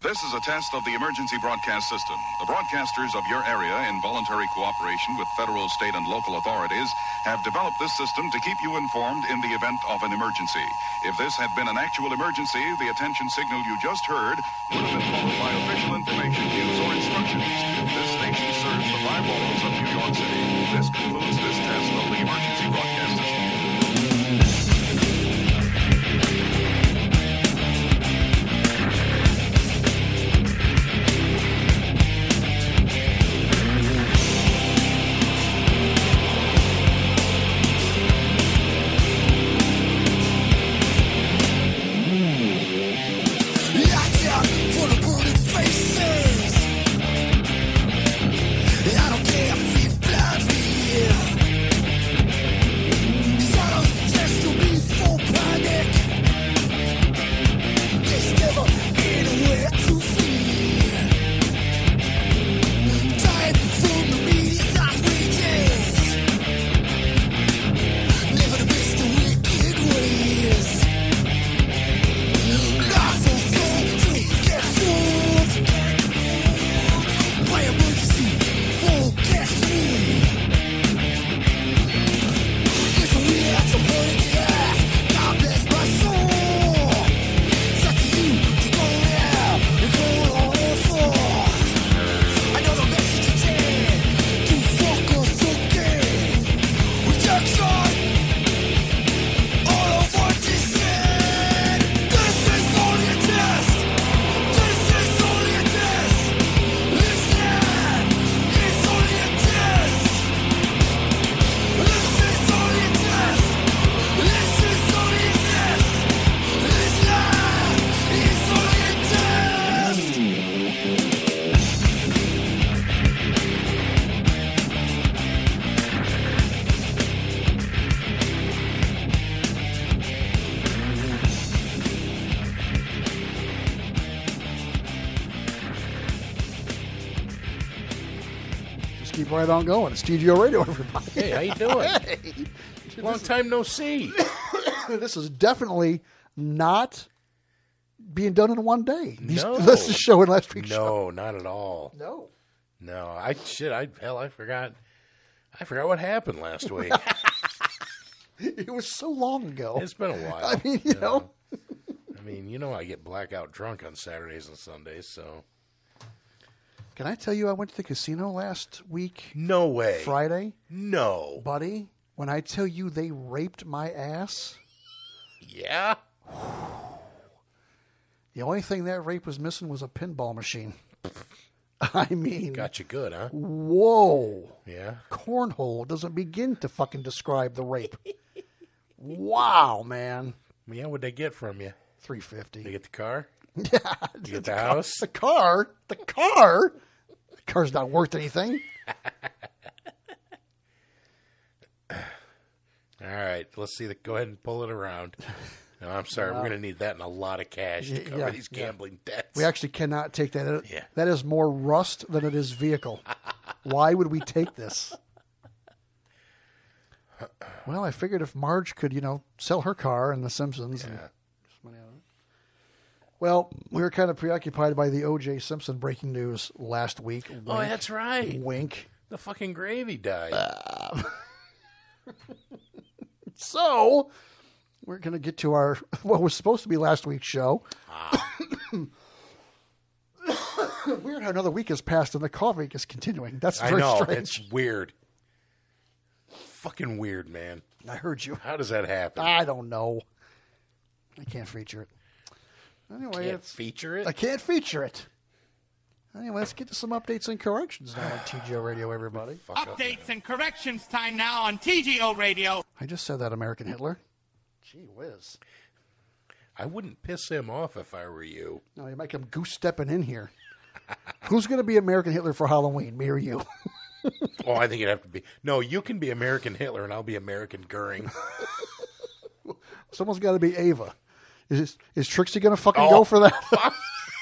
This is a test of the emergency broadcast system. The broadcasters of your area, in voluntary cooperation with federal, state, and local authorities, have developed this system to keep you informed in the event of an emergency. If this had been an actual emergency, the attention signal you just heard would have been followed by official information, news, or instructions. This station serves the 5 boroughs of New York City. This concludes this test of the emergency broadcast system. Keep right on going. It's TGO Radio, everybody. Hey, how you doing? Hey. Long time no see. This is definitely not being done in one day. No. This is show and last week's show. No, not at all. No. I forgot. I forgot what happened last week. It was so long ago. It's been a while. I mean, you know. I get blackout drunk on Saturdays and Sundays, so. Can I tell you I went to the casino last week? No way. Friday? No. Buddy, when I tell you they raped my ass. Yeah? The only thing that rape was missing was a pinball machine. I mean. Got you good, huh? Whoa. Yeah? Cornhole doesn't begin to fucking describe the rape. Wow, man. Yeah, what'd they get from you? $350. They get the car? Yeah. You get the house? The car? The car's not worth anything. All right, let's see. Go ahead and pull it around. No, I'm sorry. We're going to need that and a lot of cash to cover these gambling debts. We actually cannot take that. Yeah. That is more rust than it is vehicle. Why would we take this? Well, I figured if Marge could, sell her car in The Simpsons. Yeah. And money out of it. Well, we were kind of preoccupied by the O.J. Simpson breaking news last week. Wink, Oh, that's right. Wink. The fucking gravy died. So, we're going to get to what was supposed to be last week's show. Weird how another week has passed and the cough is continuing. That's very strange. It's weird. Fucking weird, man. I heard you. How does that happen? I don't know. I can't feature it. Anyway, Can't feature it? I can't feature it. Anyway, let's get to some updates and corrections now on TGO Radio, everybody. Updates and corrections time now on TGO Radio. I just said that, American Hitler. Gee whiz. I wouldn't piss him off if I were you. No, you might come goose stepping in here. Who's going to be American Hitler for Halloween, me or you? Oh, I think it'd have to be. No, you can be American Hitler and I'll be American Goering. Someone's got to be Ava. Is Trixie going to fucking go for that?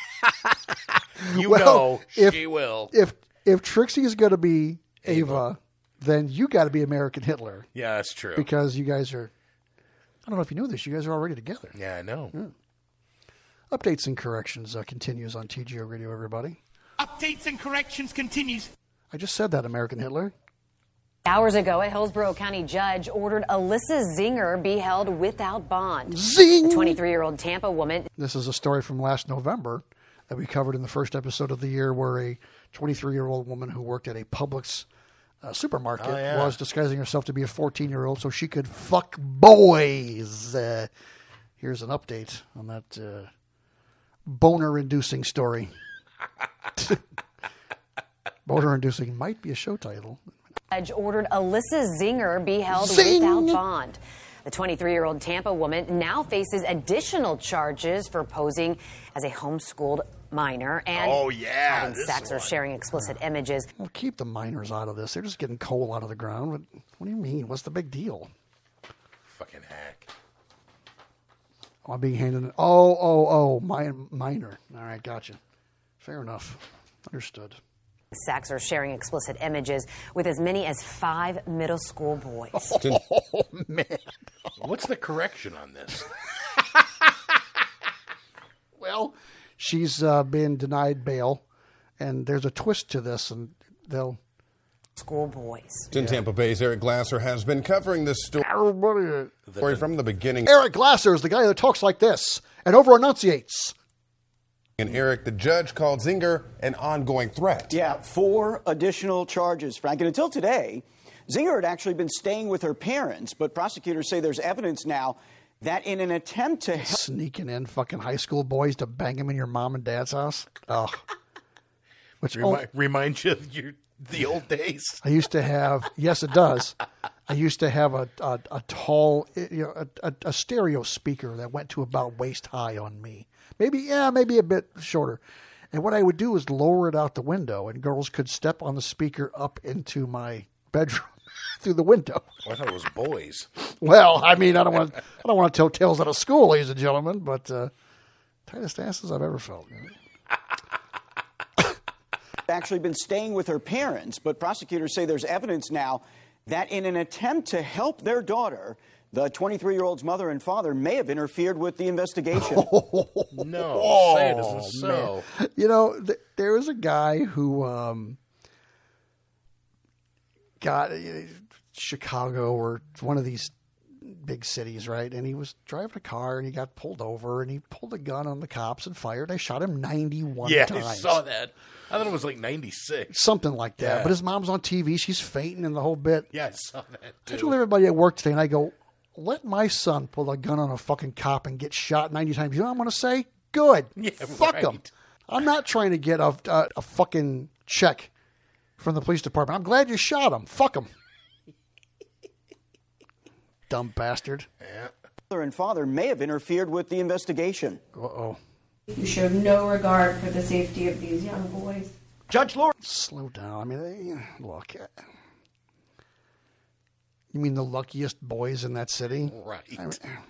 She will. If Trixie is going to be Ava, then you got to be American Hitler. Yeah, that's true. Because you guys are, I don't know if you knew this, you guys are already together. Yeah, I know. Updates and Corrections continues on TGO Radio, everybody. Updates and corrections continues. I just said that, American Hitler. Hours ago, a Hillsborough County judge ordered Alyssa Zinger be held without bond. Zing! A 23-year-old Tampa woman. This is a story from last November that we covered in the first episode of the year, where a 23-year-old woman who worked at a Publix supermarket was disguising herself to be a 14-year-old so she could fuck boys. Here's an update on that boner-inducing story. Boner-inducing might be a show title. Judge ordered Alyssa Zinger be held without bond. The 23-year-old Tampa woman now faces additional charges for posing as a homeschooled minor and having sex or sharing explicit images. Well, keep the minors out of this. They're just getting coal out of the ground. What do you mean? What's the big deal? Fucking hack. Oh, I'm being handed. Minor. All right, gotcha. Fair enough. Understood. Sex or sharing explicit images with as many as 5 middle school boys. Oh, man. What's the correction on this? Well, she's been denied bail, and there's a twist to this, and they'll... School boys. In Tampa Bay's Eric Glasser has been covering this story from the beginning. Eric Glasser is the guy that talks like this and over-enunciates. And Eric, the judge, called Zinger an ongoing threat. Yeah, 4 additional charges, Frank. And until today, Zinger had actually been staying with her parents, but prosecutors say there's evidence now that in an attempt to help... Sneaking in fucking high school boys to bang them in your mom and dad's house? Oh. Which reminds you of the old days. I used to have... Yes, it does. I used to have a tall, a stereo speaker that went to about waist high on me. Maybe a bit shorter. And what I would do is lower it out the window, and girls could step on the speaker up into my bedroom through the window. I thought it was boys. Well, I mean, I don't want to tell tales out of school, ladies and gentlemen, but tightest asses I've ever felt. Actually been staying with her parents, but prosecutors say there's evidence now that in an attempt to help their daughter, the 23-year-old's mother and father may have interfered with the investigation. No, say it isn't so. Man. You know, there was a guy who got Chicago or one of these big cities, right? And he was driving a car and he got pulled over and he pulled a gun on the cops and fired. They shot him 91 times. Yeah, I saw that. I thought it was like 96. Something like that. Yeah. But his mom's on TV. She's fainting in the whole bit. Yeah, I saw that too. I told everybody at work today, and I go, let my son pull a gun on a fucking cop and get shot 90 times. You know what I'm going to say? Good. Yeah, fuck him. right. I'm not trying to get a fucking check from the police department. I'm glad you shot him. Fuck him. Dumb bastard. Yeah. Mother and father may have interfered with the investigation. Uh-oh. You showed no regard for the safety of these young boys. Judge Laura. Slow down. I mean, look. You mean the luckiest boys in that city? Right. I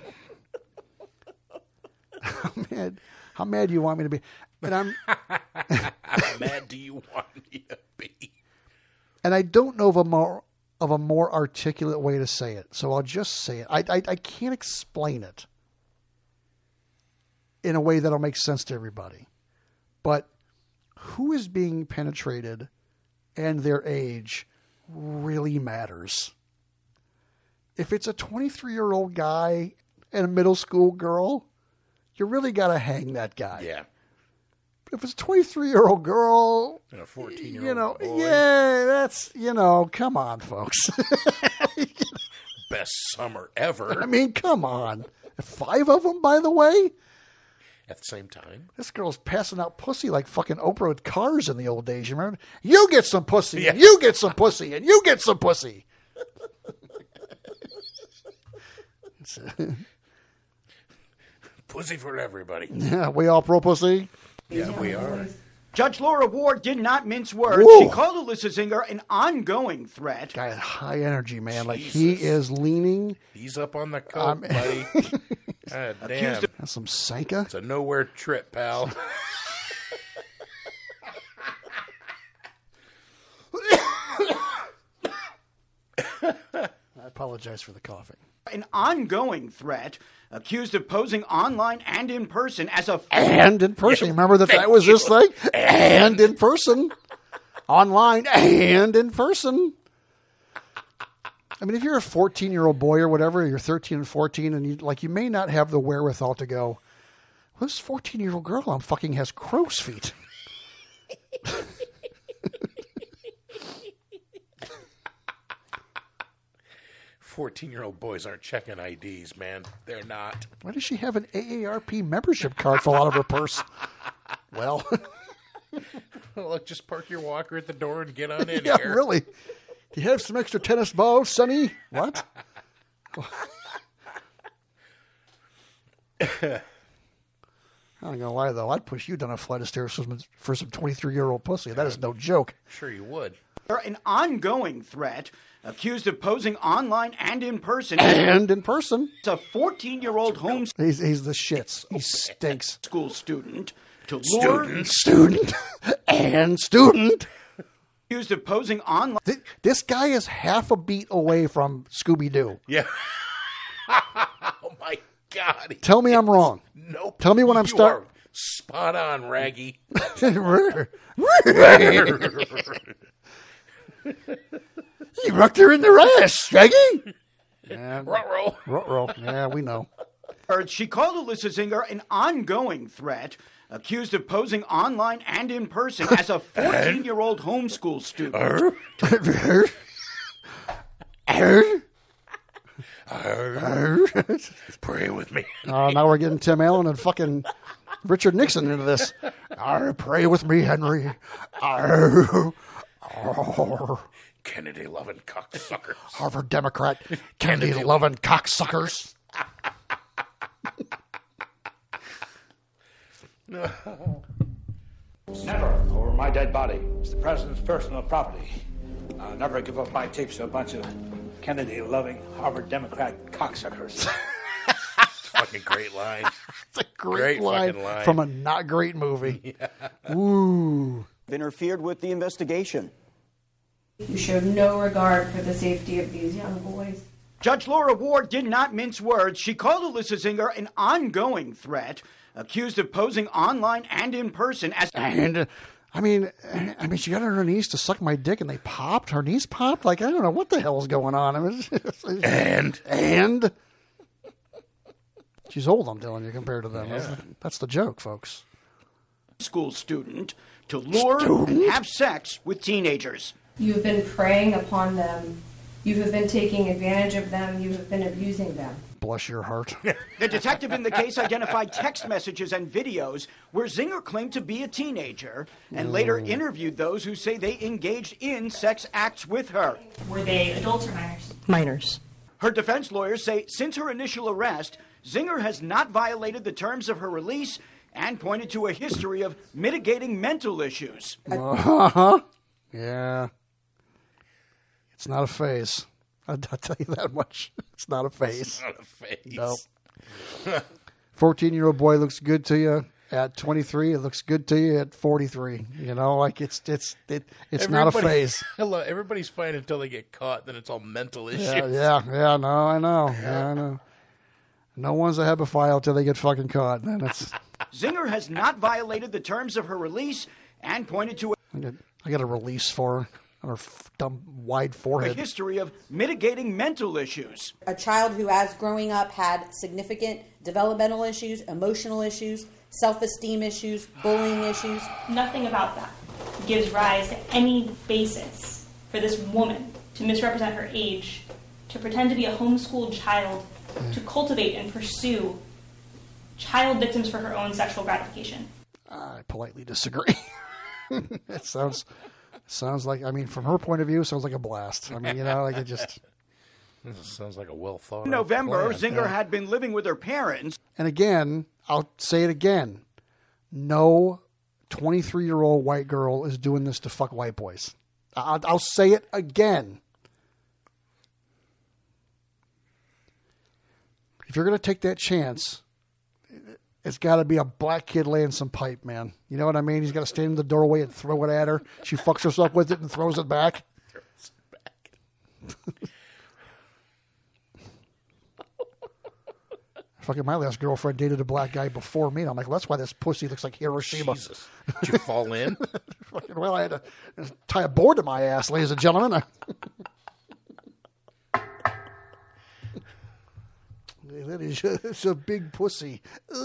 mean, how mad do you want me to be? But How mad do you want me to be? And I don't know of a more articulate way to say it, so I'll just say it. I can't explain it in a way that'll make sense to everybody. But who is being penetrated and their age really matters. If it's a 23-year-old guy and a middle school girl, you really got to hang that guy. Yeah. But if it's a 23-year-old girl, And a 14-year-old boy. yeah, that's, come on, folks. Best summer ever. I mean, come on. 5 of them, by the way? At the same time. This girl's passing out pussy like fucking Oprah with cars in the old days. You remember? You get some pussy, and you get some pussy, and you get some pussy. Pussy for everybody. Yeah, we all pro pussy? Yeah, we are. Judge Laura Ward did not mince words. Whoa. She called Alyssa Zinger an ongoing threat. Guy has high energy, man. Like, Jesus. he is leaning. He's up on the coke, buddy. God damn. That's some Sanka. It's a nowhere trip, pal. apologize for the coughing. An ongoing threat, accused of posing online and in person as a... And in person. Remember that was this thing? And in person. Online and in person. I mean, if you're a 14-year-old boy or whatever, you're 13 and 14, and you may not have the wherewithal to go, well, this 14-year-old girl I'm fucking has crow's feet. 14-year-old boys aren't checking IDs, man. They're not. Why does she have an AARP membership card fall out of her purse? Well, look, just park your walker at the door and get on in yeah, here. Really? Do you have some extra tennis balls, Sonny? What? I'm not going to lie, though. I'd push you down a flight of stairs for some 23-year-old pussy. That is no joke. Sure you would. An ongoing threat, accused of posing online and in person. And in person. It's a 14-year-old He's the shits. He stinks. School student to lure... Student. And student. Accused of posing online... This guy is half a beat away from Scooby-Doo. Yeah. Oh, my God. Tell me I'm wrong. Nope. Tell me when I'm starting. Spot on, Raggy. You rocked her in the ass, Raggy. Ruh-roh. Yeah, we know. She called Alyssa Zinger an ongoing threat, accused of posing online and in person as a 14-year-old homeschool student. Pray with me. Now we're getting Tim Allen and fucking Richard Nixon into this. Pray with me, Henry. Kennedy-loving cocksuckers. Harvard Democrat, Kennedy-loving cocksuckers. Never over my dead body. It's the president's personal property. I'll never give up my tapes to a bunch of Kennedy-loving Harvard Democrat cocksuckers. Fucking great line. It's a great line from a not great movie. Yeah. Ooh. Interfered with the investigation. You showed no regard for the safety of these young boys. Judge Laura Ward did not mince words. She called Alyssa Zinger an ongoing threat, accused of posing online and in person as... And, I mean, she got on her knees to suck my dick, and they popped. Her knees popped. Like, I don't know what the hell is going on. I mean, and she's old. I'm telling you, compared to them. Yeah. That's the joke, folks. School student to lure and have sex with teenagers. You have been preying upon them. You have been taking advantage of them. You have been abusing them. Bless your heart. The detective in the case identified text messages and videos where Zinger claimed to be a teenager and later interviewed those who say they engaged in sex acts with her. Were they adults or minors? Minors. Her defense lawyers say since her initial arrest, Zinger has not violated the terms of her release and pointed to a history of mitigating mental issues. Yeah. It's not a phase. I'll tell you that much. It's not a phase. It's not a phase. Nope. 14-year-old boy looks good to you at 23. It looks good to you at 43. You know, like it's not a phase. Hello, everybody's fine until they get caught. Then it's all mental issues. Yeah. No, I know. Yeah, I know. No one's a HEPA until they get fucking caught. Then it's. Zinger has not violated the terms of her release and pointed to I got a release for her on her dumb, wide forehead. A history of mitigating mental issues. A child who, as growing up, had significant developmental issues, emotional issues, self-esteem issues, bullying issues. Nothing about that gives rise to any basis for this woman to misrepresent her age, to pretend to be a homeschooled child, to cultivate and pursue child victims for her own sexual gratification. I politely disagree. It sounds like, I mean, from her point of view, it sounds like a blast. I mean, you know, like it just... This sounds like a well thought out In November, plan. Zinger had been living with her parents. And again, I'll say it again. No 23-year-old white girl is doing this to fuck white boys. I'll say it again. If you're going to take that chance, it's got to be a black kid laying some pipe, man. You know what I mean? He's got to stand in the doorway and throw it at her. She fucks herself with it and throws it back. Fucking my last girlfriend dated a black guy before me. And I'm like, well, that's why this pussy looks like Hiroshima. Jesus. Did you fall in? Fucking, well, I had to tie a board to my ass, ladies and gentlemen. That is it's a big pussy.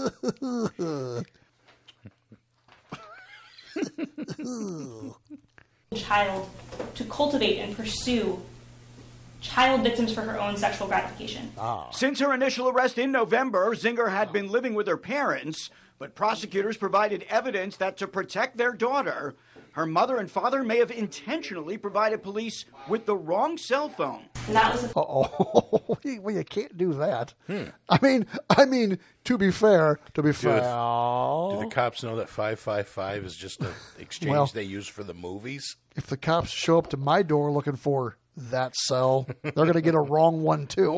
Child to cultivate and pursue child victims for her own sexual gratification. Since her initial arrest in November, Zinger had been living with her parents, but prosecutors provided evidence that to protect their daughter, her mother and father may have intentionally provided police with the wrong cell phone. And that was well, you can't do that. I mean, to be fair. Do the cops know that 555 is just an exchange they use for the movies? If the cops show up to my door looking for that cell, they're going to get a wrong one too.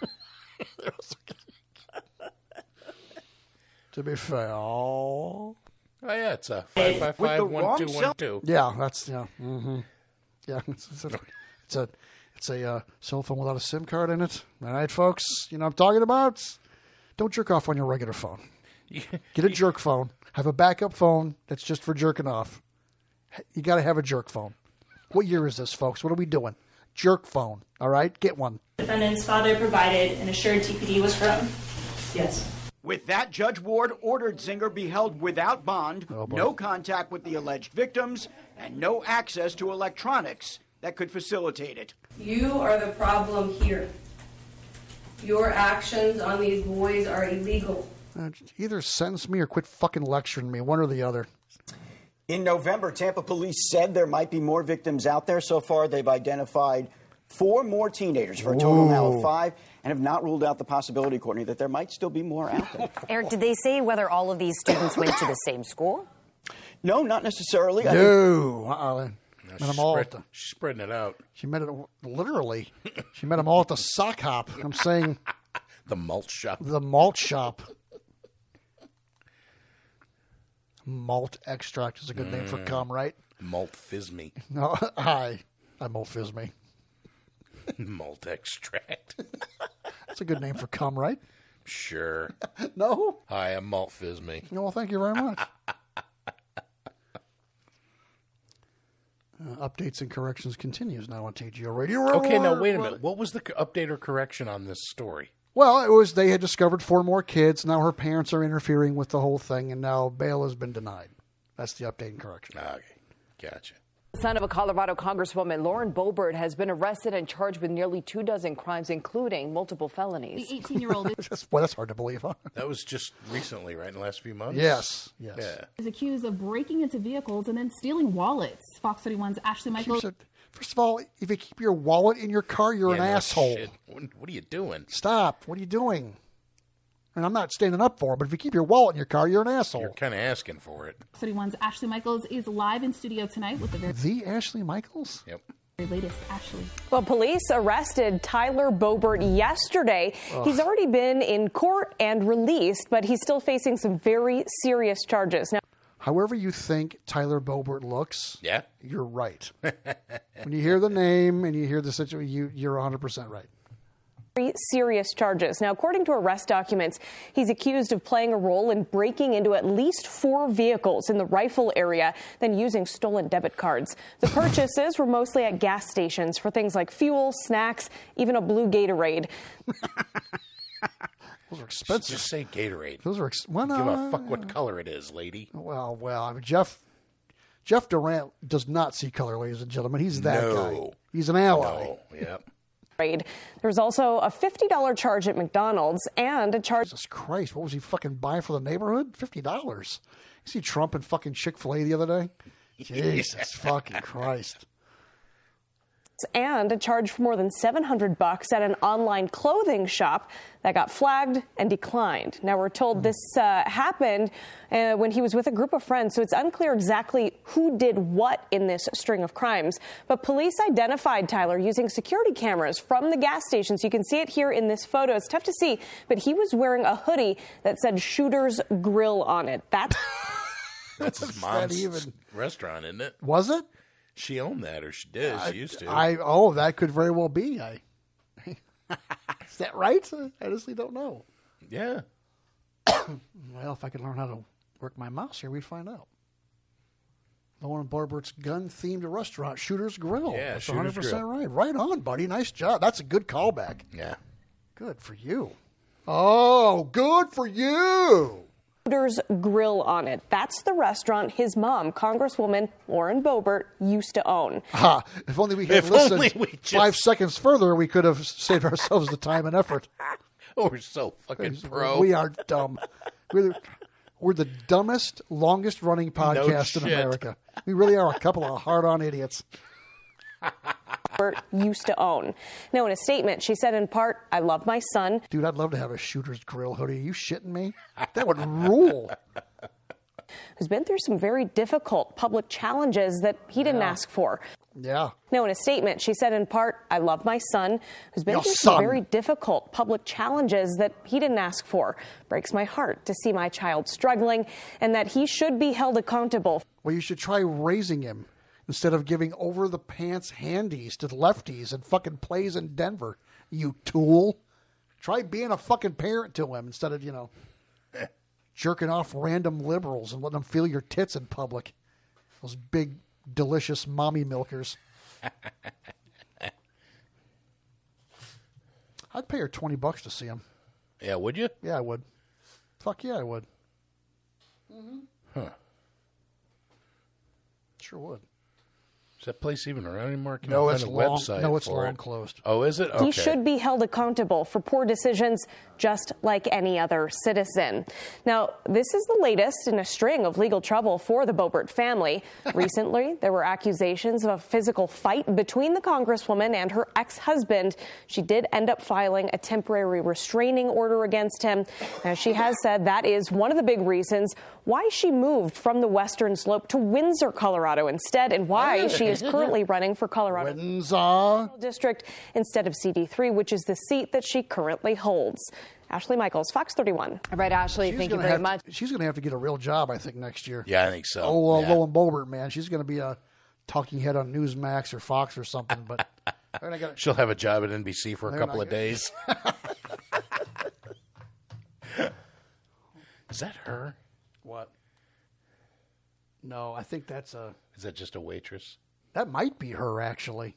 To be fair. Oh yeah, it's a 555-1212. Yeah, that's Mm-hmm. Yeah, it's a cell phone without a SIM card in it. All right, folks, you know what I'm talking about. Don't jerk off on your regular phone. Get a jerk phone. Have a backup phone that's just for jerking off. You got to have a jerk phone. What year is this, folks? What are we doing? Jerk phone. All right, get one. Defendant's father provided an assured TPD was her own. Yes. With that, Judge Ward ordered Zinger be held without bond, no contact with the alleged victims, and no access to electronics that could facilitate it. You are the problem here. Your actions on these boys are illegal. Either sentence me or quit fucking lecturing me, one or the other. In November, Tampa police said there might be more victims out there. So far, they've identified 4 more teenagers for a total now of 5, and have not ruled out the possibility, Courtney, that there might still be more out there. Eric, did they say whether all of these students went to the same school? No, not necessarily. No. She's spreading it out. She met it literally. She met them all at the sock hop. I'm saying the malt shop. The malt shop. Malt extract is a good name for cum, right? Malt fizz-me. No, I malt fizz-me. Malt extract. That's a good name for cum, right? Sure. No? Hi, I'm Malt Fizz-me. Well, thank you very much. Updates and corrections continues now on TGO Radio. Okay, now wait a minute. What was the update or correction on this story? Well, it was they had discovered 4 more kids. Now her parents are interfering with the whole thing, and now bail has been denied. That's the update and correction. Okay, gotcha. The son of a Colorado Congresswoman, Lauren Boebert, has been arrested and charged with nearly 2 dozen crimes, including multiple felonies. The 18-year-old that's hard to believe, huh? That was just recently, right, in the last few months? Yes. Yeah. is accused of breaking into vehicles and then stealing wallets. Fox 31's Ashley Michaels. First of all, if you keep your wallet in your car, you're an asshole. Shit. What are you doing? Stop. What are you doing? And I'm not standing up for it, but if you keep your wallet in your car, you're an asshole. You're kind of asking for it. Fox 31's Ashley Michaels is live in studio tonight with the Ashley Michaels? Yep. Latest, Ashley. Well, police arrested Tyler Boebert yesterday. He's already been in court and released, but he's still facing some very serious charges. Now, however you think Tyler Boebert looks, yeah, you're right. When you hear the name and you hear the situation, you're 100% right. very serious charges. Now, according to arrest documents, he's accused of playing a role in breaking into at least 4 vehicles in the Rifle area, then using stolen debit cards. The purchases were mostly at gas stations for things like fuel, snacks, even a blue Gatorade. Those are expensive. Just say Gatorade. Those are Give a fuck what color it is, lady. Well, I mean, Jeff Durant does not see color, ladies and gentlemen. He's that guy. He's an ally. No. Yep. There's also a $50 charge at McDonald's and a charge. Jesus Christ, what was he fucking buying for the neighborhood? $50. You see Trump and fucking Chick-fil-A the other day? Jesus fucking Christ. And a charge for more than $700 at an online clothing shop that got flagged and declined. Now, we're told this happened when he was with a group of friends, so it's unclear exactly who did what in this string of crimes. But police identified Tyler using security cameras from the gas stations. You can see it here in this photo. It's tough to see, but he was wearing a hoodie that said Shooter's Grill on it. That's his mom's restaurant, isn't it? Was it? She owned that, or she did. She used to. That could very well be. Is that right? I honestly don't know. Yeah. Well, if I could learn how to work my mouse here, we'd find out. Lauren Boebert's gun-themed restaurant, Shooter's Grill. Yeah, That's Shooter's 100% Grill. right. Right on, buddy. Nice job. That's a good callback. Yeah. Good for you. Oh, good for you. Shooter's Grill on it. That's the restaurant his mom, Congresswoman Lauren Boebert, used to own. Ha! If only we had listened 5 seconds further, we could have saved ourselves the time and effort. Oh, we're so fucking pro. We are dumb. We're the dumbest, longest-running podcast in America. We really are a couple of hard-on idiots. Used to own. Now, in a statement, she said in part, "I love my son." Dude, I'd love to have a Shooter's Grill hoodie. Are you shitting me? That would rule. Who's been through some very difficult public challenges that he didn't ask for. Yeah. Now, in a statement, she said in part, "I love my son," who's been Your through son. some very difficult public challenges that he didn't ask for. Breaks my heart to see my child struggling, and that he should be held accountable. Well, you should try raising him instead of giving over-the-pants handies to the lefties and fucking plays in Denver, you tool. Try being a fucking parent to him instead of, jerking off random liberals and letting them feel your tits in public. Those big, delicious mommy milkers. I'd pay her $20 to see him. Yeah, would you? Yeah, I would. Fuck yeah, I would. Huh. Sure would. Is that place even around anymore? Can No, I it's find a long. website No, it's for long it? closed. Oh, is it? Okay. He should be held accountable for poor decisions just like any other citizen. Now, this is the latest in a string of legal trouble for the Boebert family. Recently, there were accusations of a physical fight between the Congresswoman and her ex-husband. She did end up filing a temporary restraining order against him. Now, she has said that is one of the big reasons why she moved from the Western Slope to Windsor, Colorado instead, and why she is currently running for Colorado District instead of CD3, which is the seat that she currently holds. Ashley Michaels, Fox 31. All right, Ashley, thank you very much. She's going to have to get a real job, I think, next year. Yeah, I think so. Oh, Yeah. Lauren Boebert, man. She's going to be a talking head on Newsmax or Fox or something. But She'll have a job at NBC for a couple of days. Is that her? What? No, I think that's a... Is that just a waitress? That might be her, actually.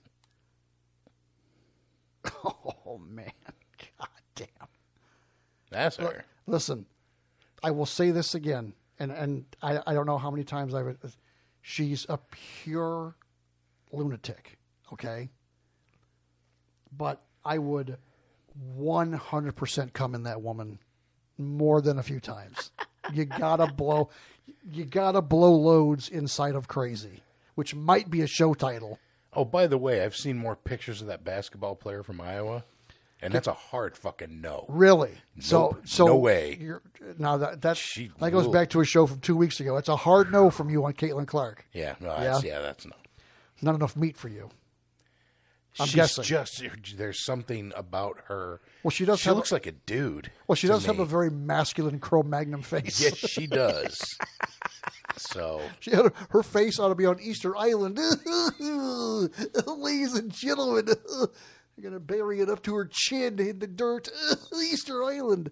Oh, man. God damn. That's her. Listen, I will say this again, and I don't know how many times she's a pure lunatic, okay? But I would 100% come in that woman more than a few times. You gotta blow loads inside of crazy, which might be a show title. Oh, by the way, I've seen more pictures of that basketball player from Iowa, and that's a hard fucking no. Really? Nope, So no way. Now that goes back to a show from 2 weeks ago. It's a hard no from you on Caitlin Clark. Yeah, no, that's no. Not enough meat for you. I'm She's guessing. just there's something about her. Well, she does. She have looks like a dude. Well, she to does have me. a very masculine Cro-Magnon face. Yes, she does. So She had her face ought to be on Easter Island. Ladies and gentlemen, I'm going to bury it up to her chin in the dirt. Easter Island.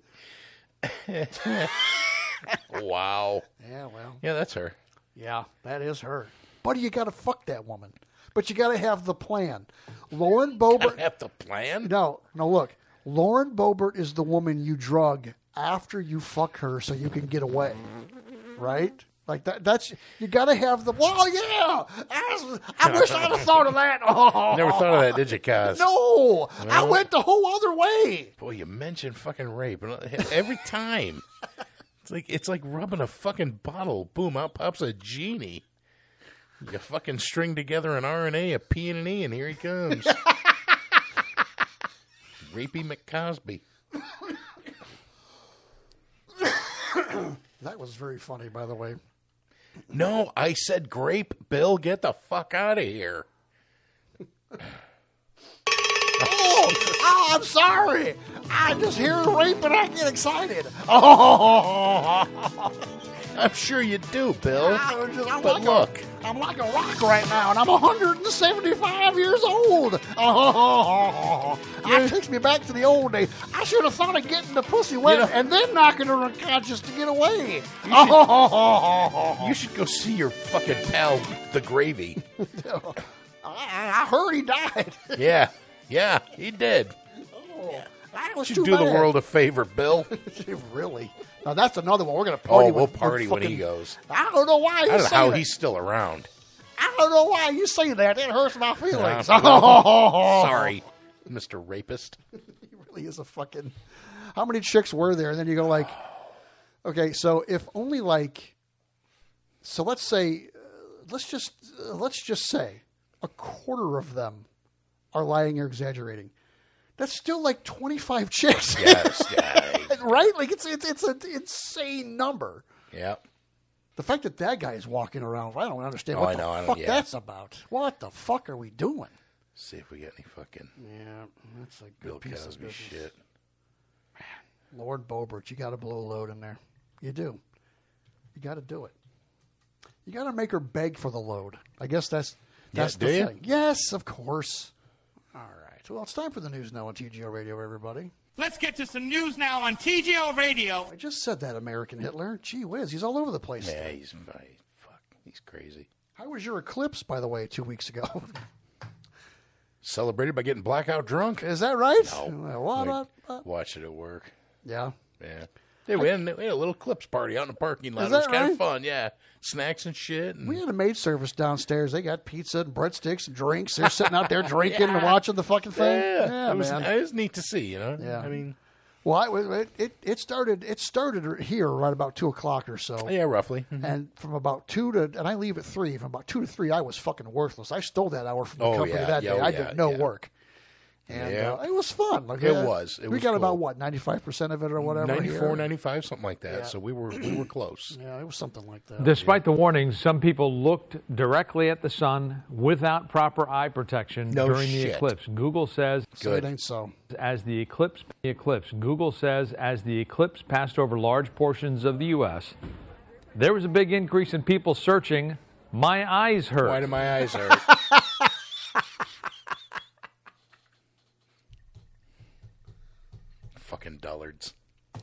wow. Yeah, well. Yeah, that's her. Yeah, that is her. Buddy, you got to fuck that woman. But you got to have the plan. Lauren Boebert. Have the plan? No, look. Lauren Boebert is the woman you drug after you fuck her so you can get away. Right? Like that's you got to have the. Well, yeah. I wish I'd have thought of that. Oh. Never thought of that, did you, Kaz? No, I Well, went the whole other way. Boy, you mentioned fucking rape every time. It's like rubbing a fucking bottle. Boom, out pops a genie. You fucking string together an RNA, a P and an E, and here he comes. Rapey McCosby. That was very funny, by the way. No, I said grape. Bill, get the fuck out of here. Oh, I'm sorry. I just hear rape and I get excited. Oh, I'm sure you do, Bill. I'm But look. I'm like a rock right now, and I'm 175 years old. That takes me back to the old days. I should have thought of getting the pussy wet and then knocking her unconscious to get away. You should go see your fucking pal, the Gravy. I heard he died. Yeah, he did. That was You too should do the bad. world a favor, Bill. Really? Now that's another one. We're gonna party. We'll with party when fucking, he goes. I don't know why. I don't know say how that. he's still around. I don't know why you say that. It hurts my feelings. Sorry, Mr. Rapist. He really is a fucking. How many chicks were there? And then you go like, okay, so if only like, so let's say, let's just say, a quarter of them are lying or exaggerating. That's still like 25 chicks. Yes, right? Like it's an insane number. Yeah. The fact that guy is walking around, I don't understand what the fuck that's about. What the fuck are we doing? See if we get any fucking that's a good Bill piece Cosby of business. shit. Man, Lord Boebert, you got to blow a load in there. You do. You got to do it. You got to make her beg for the load. I guess that's the thing. Yes, of course. All right. Well, it's time for the news now on TGO Radio, everybody. Let's get to some news now on TGO Radio. I just said that, American Hitler. Gee whiz, he's all over the place. Yeah, he's crazy. How was your eclipse, by the way, 2 weeks ago? Celebrated by getting blackout drunk. Is that right? No. Watched it at work. Yeah. Yeah. Hey, we had a little eclipse party out in the parking lot. Is It was that kind right? of fun, yeah. Snacks and shit. And We had a maid service downstairs. They got pizza and breadsticks and drinks. They're sitting out there drinking and watching the fucking thing. Yeah, it was, man. it was neat to see, you know? Yeah. I mean, well, it started here right about 2 o'clock or so. yeah, roughly. Mhm. And from about 2 to, and I leave at 3. From about 2 to 3, I was fucking worthless. I stole that hour from the company that day. I did no work. And it was fun. Like, It was. We was got cool. about, what, 95% of it or whatever? 94, here? 95, something like that. Yeah. So we were close. Yeah, it was something like that. Despite the warnings, some people looked directly at the sun without proper eye protection during the shit. eclipse. Google says it ain't so. As the eclipse, Google says as the eclipse passed over large portions of the U.S., there was a big increase in people searching. My eyes hurt. Why do my eyes hurt? Fucking dullards.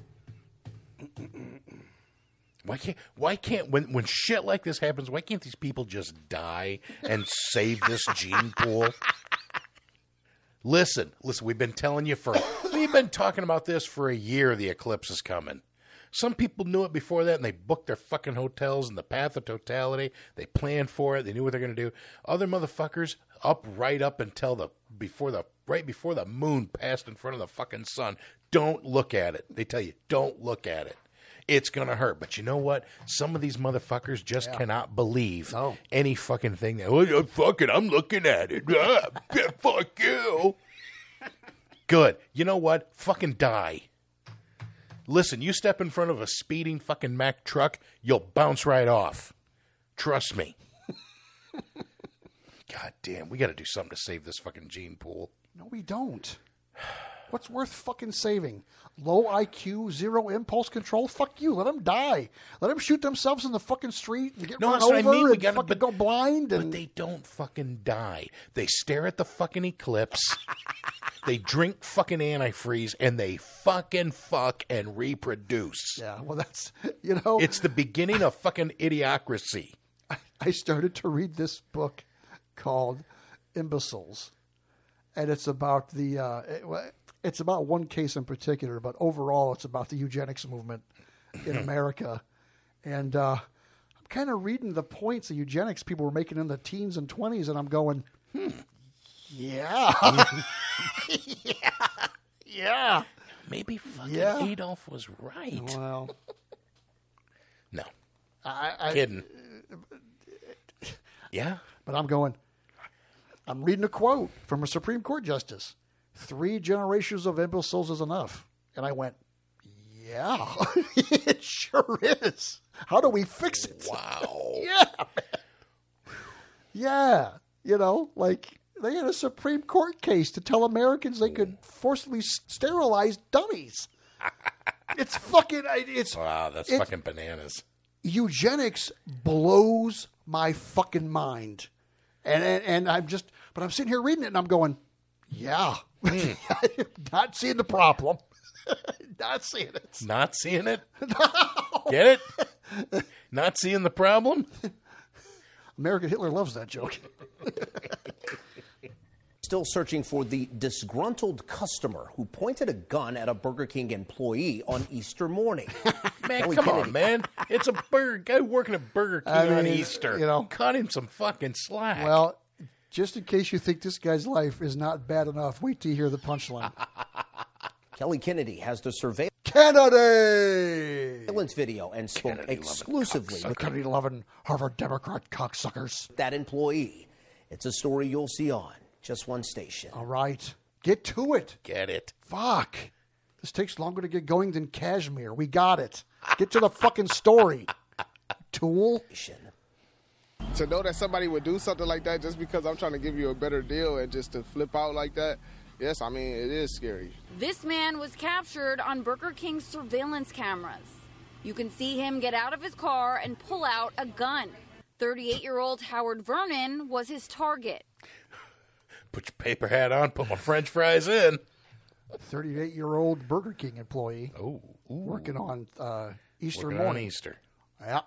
Why can't when shit like this happens, why can't these people just die and save this gene pool? Listen, we've been talking about this for a year. The eclipse is coming. Some people knew it before that, and they booked their fucking hotels in the path of totality. They planned for it. They knew what they're going to do. Other motherfuckers right up until right before the moon passed in front of the fucking sun. Don't look at it. They tell you, don't look at it. It's going to hurt. But you know what? Some of these motherfuckers just cannot believe any fucking thing. I'm looking at it. Fuck you. Good. You know what? Fucking die. Listen, you step in front of a speeding fucking Mack truck, you'll bounce right off. Trust me. God damn, we got to do something to save this fucking gene pool. No, we don't. What's worth fucking saving? Low IQ, zero impulse control? Fuck you. Let them die. Let them shoot themselves in the fucking street and get run that's what over I mean. and fucking go blind. But they don't fucking die. They stare at the fucking eclipse. They drink fucking antifreeze, and they fucking fuck and reproduce. Yeah, well, that's, you know. It's the beginning of fucking idiocracy. I started to read this book called Imbeciles. And it's about it's about one case in particular, but overall it's about the eugenics movement in America. And I'm kind of reading the points of eugenics people were making in the teens and 20s, and I'm going, yeah. Yeah. Maybe fucking Adolf was right. Well, no. I kidding. Yeah. But I'm reading a quote from a Supreme Court justice. 3 generations of imbeciles is enough. And I went, yeah, it sure is. How do we fix it? Wow. Yeah. Yeah. You know, like they had a Supreme Court case to tell Americans they could forcibly sterilize dummies. It's fucking, wow, that's fucking bananas. Eugenics blows my fucking mind. And I'm sitting here reading it and I'm going, yeah. Not seeing the problem. Not seeing it. Not seeing it? No. Get it? Not seeing the problem? American Hitler loves that joke. Still searching for the disgruntled customer who pointed a gun at a Burger King employee on Easter morning. Man, come on, man. It's a guy working at Burger King on Easter. Cut him some fucking slack. Well, just in case you think this guy's life is not bad enough, wait till you hear the punchline. Kelly Kennedy has the surveillance video and spoke exclusively with Kennedy-loving Harvard Democrat cocksuckers. That employee. It's a story you'll see on just one station. All right. Get to it. Get it. Fuck. This takes longer to get going than Kashmir. We got it. Get to the fucking story. Tool. To know that somebody would do something like that just because I'm trying to give you a better deal and just to flip out like that, yes, I mean, it is scary. This man was captured on Burger King's surveillance cameras. You can see him get out of his car and pull out a gun. 38-year-old Howard Vernon was his target. Put your paper hat on, put my French fries in. 38-year-old Burger King employee. Ooh. Working on Easter Working morning. on Easter. Yeah.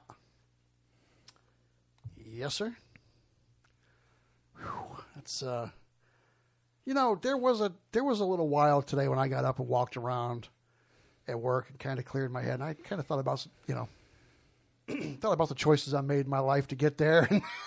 Yes, sir. Whew. That's there was a little while today when I got up and walked around at work and kind of cleared my head. And I kind of thought about the choices I made in my life to get there.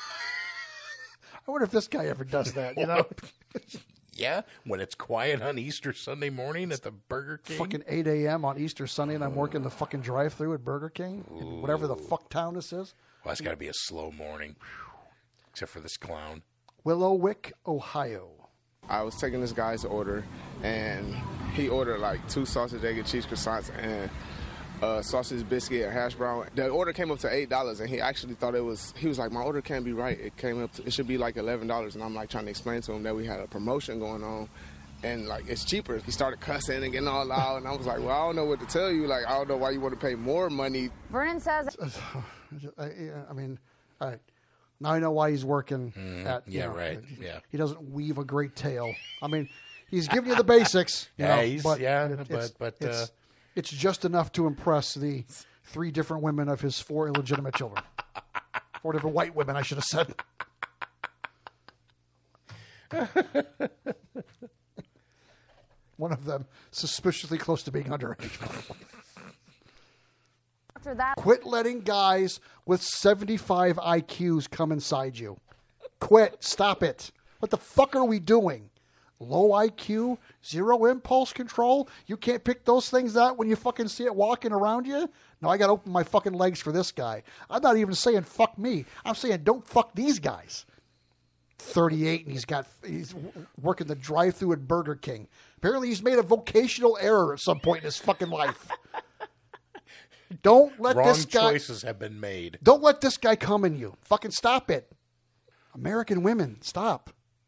I wonder if this guy ever does that, Yeah, when it's quiet on Easter Sunday morning at the Burger King. Fucking 8 a.m. on Easter Sunday, and I'm working the fucking drive-thru at Burger King, in whatever the fuck town this is. Well, that's got to be a slow morning, except for this clown. Willowick, Ohio. I was taking this guy's order, and he ordered like 2 sausage, egg, and cheese croissants, and sausage biscuit and hash brown. The order came up to $8, and he actually thought he was like, my order can't be right. It should be like $11, and I'm like trying to explain to him that we had a promotion going on, and like it's cheaper. He started cussing and getting all loud, and I was like, well, I don't know what to tell you. Like, I don't know why you want to pay more money. Vernon says, I mean, all right. Now I know why he's working at. Right. Yeah. He doesn't weave a great tale. I mean, he's giving you the basics. It's just enough to impress the 3 different women of his 4 illegitimate children. 4 different white women, I should have said. One of them suspiciously close to being underage. after that. Quit letting guys with 75 IQs come inside you. Quit. Stop it. What the fuck are we doing? Low IQ, 0 impulse control. You can't pick those things out when you fucking see it walking around you? No, I got to open my fucking legs for this guy. I'm not even saying fuck me. I'm saying don't fuck these guys. 38 and he's working the drive-thru at Burger King. Apparently he's made a vocational error at some point in his fucking life. Don't let this guy... Wrong choices have been made. Don't let this guy come in you. Fucking stop it. American women, stop.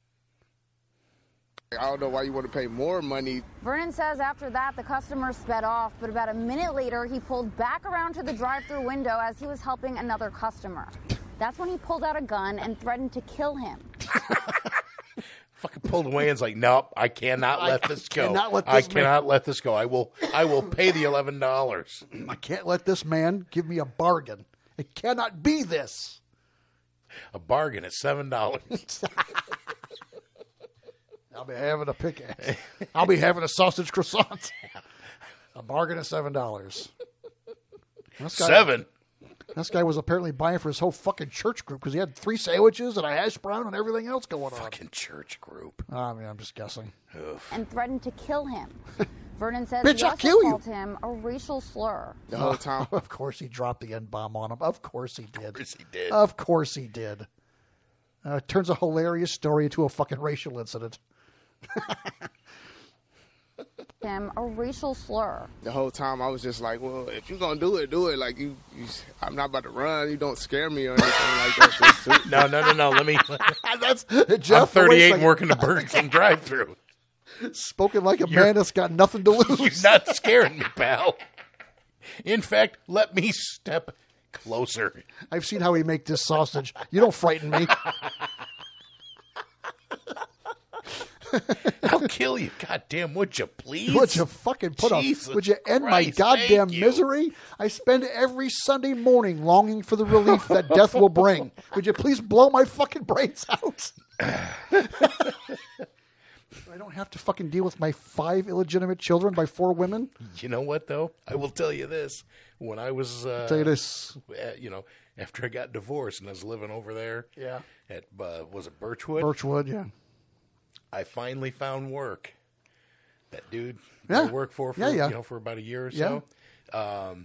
I don't know why you want to pay more money. Vernon says after that, the customer sped off, but about a minute later, he pulled back around to the drive-thru window as he was helping another customer. That's when he pulled out a gun and threatened to kill him. Fucking pulled away and's like, nope, I cannot let this go. I cannot let this go. I will pay the $11. I can't let this man give me a bargain. It cannot be this. A bargain at $7. I'll be having a pickaxe. I'll be having a sausage croissant. A bargain at $7. $7? This guy was apparently buying for his whole fucking church group because he had 3 sandwiches and a hash brown and everything else going on. Fucking church group. I mean, I'm just guessing. And threatened to kill him. Vernon says Bitch, he I'll also kill you. called him a racial slur. The whole time. Of course he dropped the N-bomb on him. Of course he did. Of course he did. Of course he did. It turns a hilarious story into a fucking racial incident. Him a racial slur. The whole time I was just like, well, if you're gonna do it. Like I'm not about to run. You don't scare me or anything like that. No. Let me. That's I'm Jeff. 38 and working the Burger King drive-thru. Spoken like a man that's got nothing to lose. You're not scaring me, pal. In fact, let me step Closer. I've seen how he make this sausage. You don't frighten me. I'll kill you. Goddamn, would you please? Would you fucking put Jesus would you end my Christ, goddamn thank you. misery? I spend every Sunday morning longing for the relief that death will bring. Would you please blow my fucking brains out? I don't have to fucking deal with my 5 illegitimate children by 4 women. You know what, though? I will tell you this. When I was... tell you this. After I got divorced and I was living over there... Yeah. At, was it Birchwood? Birchwood, yeah. I finally found work. That dude Yeah. I worked for Yeah. For about a year or Yeah. so.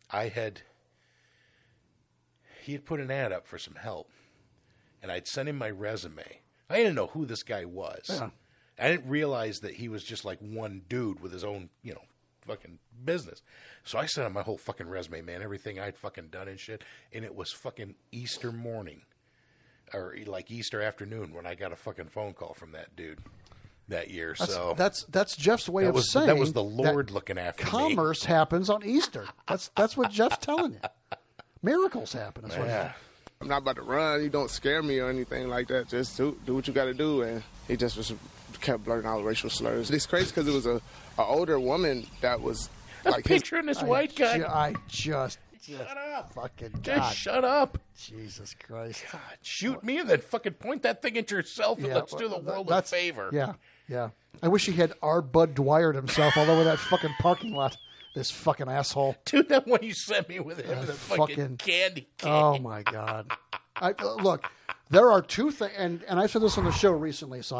He had put an ad up for some help, and I'd sent him my resume. I didn't know who this guy was. Yeah. I didn't realize that he was just like one dude with his own, fucking business. So I sent him my whole fucking resume, man, everything I'd fucking done and shit, and it was fucking Easter morning. Or like Easter afternoon when I got a fucking phone call from that dude that year. That's Jeff's way of saying that was the Lord looking after commerce happens on Easter. That's what Jeff's telling you. Miracles happen. That's what I'm not about to run. You don't scare me or anything like that. Just do what you got to do. And he just kept blurting out racial slurs. It's crazy because it was a older woman that was like picturing this white guy. I just shut up. Fucking God. Just shut up. Jesus Christ. God, shoot me and then fucking point that thing at yourself and let's do the world a favor. Yeah. I wish he had R. Bud Dwyer himself all over that fucking parking lot. This fucking asshole. Dude, that one you sent me with him, the fucking candy cane. Oh, my God. Look, there are 2 things, and I said this on the show recently, so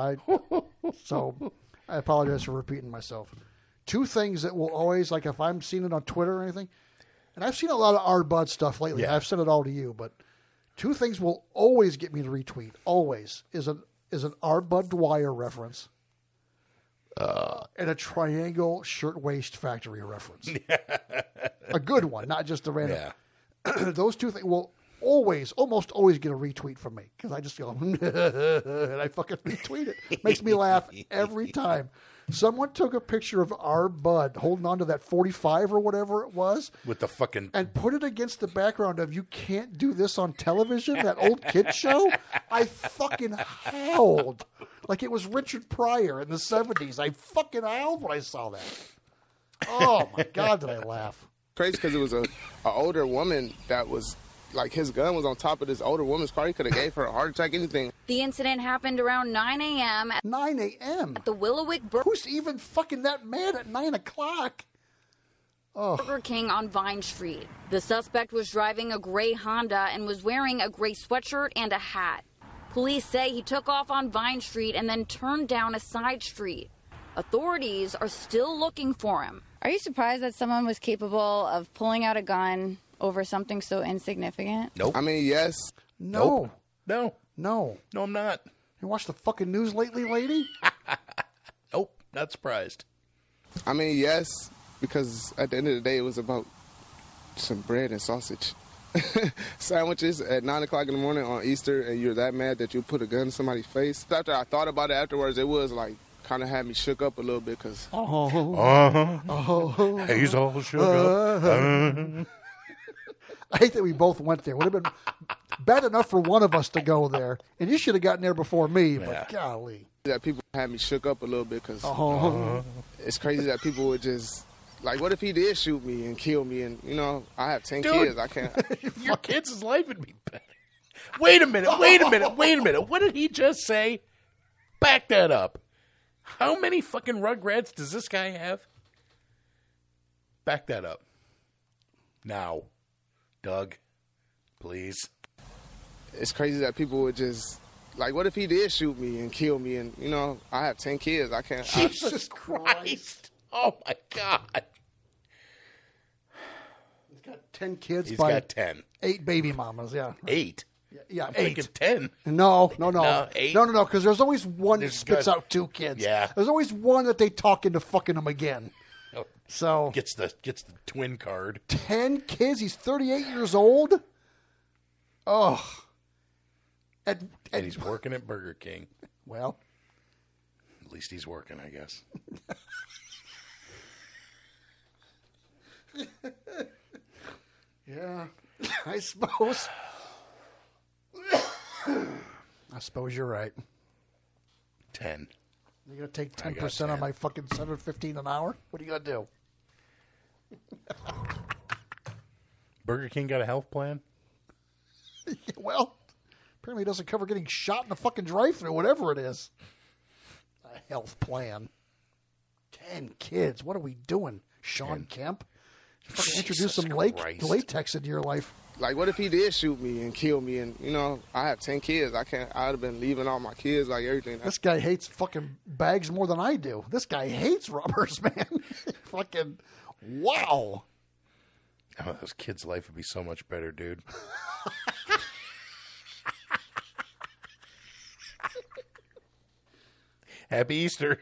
I apologize for repeating myself. 2 things that will always, like if I'm seeing it on Twitter or anything, and I've seen a lot of R. Bud stuff lately. Yeah. I've sent it all to you, but 2 things will always get me to retweet. Always is an R. Bud Dwyer reference and a Triangle Shirtwaist Factory reference. A good one, not just a random. Yeah. Those 2 things will almost always get a retweet from me because I just go and I fucking retweet it. Makes me laugh every time. Someone took a picture of our Bud holding on to that 45 or whatever it was. With the fucking... And put it against the background of, you can't do this on television, that old kid show. I fucking howled. Like it was Richard Pryor in the 70s. I fucking howled when I saw that. Oh, my God, did I laugh. Crazy because it was a older woman that was... Like his gun was on top of this older woman's car. He could have gave her a heart attack, anything. The incident happened around 9 a.m. 9 a.m. At the Willowick Who's even fucking that mad at 9 o'clock? Burger King on Vine Street. The suspect was driving a gray Honda and was wearing a gray sweatshirt and a hat. Police say he took off on Vine Street and then turned down a side street. Authorities are still looking for him. Are you surprised that someone was capable of pulling out a gun over something so insignificant? Nope. I mean, yes. No. Nope. No, I'm not. You watched the fucking news lately, lady? Nope. Not surprised. I mean, yes, because at the end of the day, it was about some bread and sausage. Sandwiches at 9 o'clock in the morning on Easter, and you're that mad that you put a gun in somebody's face. After I thought about it afterwards, it was like, kind of had me shook up a little bit because... He's all shook up. I hate that we both went there. Would have been bad enough for one of us to go there, and you should have gotten there before me. But golly, that people had me shook up a little bit because it's crazy that people would just like, what if he did shoot me and kill me? And I have 10 kids. I can't. Your kids' life would be better. Wait a minute. What did he just say? Back that up. How many fucking Rugrats does this guy have? Back that up. Now. Doug, please. It's crazy that people would just, like, what if he did shoot me and kill me? And, I have 10 kids. I can't. Jesus Christ. Oh, my God. He's got 10 kids. He's by got 10. 8 baby mamas, yeah. 8? Yeah, I'm 8. thinking 10. No. 8? No, because there's always one that spits out 2 kids. Yeah. There's always one that they talk into fucking them again. So gets the twin card. 10 kids. He's 38 years old. Oh, and he's working at Burger King. Well, at least he's working, I guess. Yeah. I suppose. I suppose you're right. 10. You're going to take 10% on my fucking $7.15 an hour? What are you going to do? Burger King got a health plan? Well, apparently it doesn't cover getting shot in the fucking drive-thru, whatever it is. A health plan. 10 kids. What are we doing, Sean Kemp? Fucking introduce some latex into your life. Like, what if he did shoot me and kill me? And, you know, I have 10 kids. I'd have been leaving all my kids, like everything. This guy hates fucking bags more than I do. This guy hates rubbers, man. Fucking, wow. Oh, those kids' life would be so much better, dude. Happy Easter.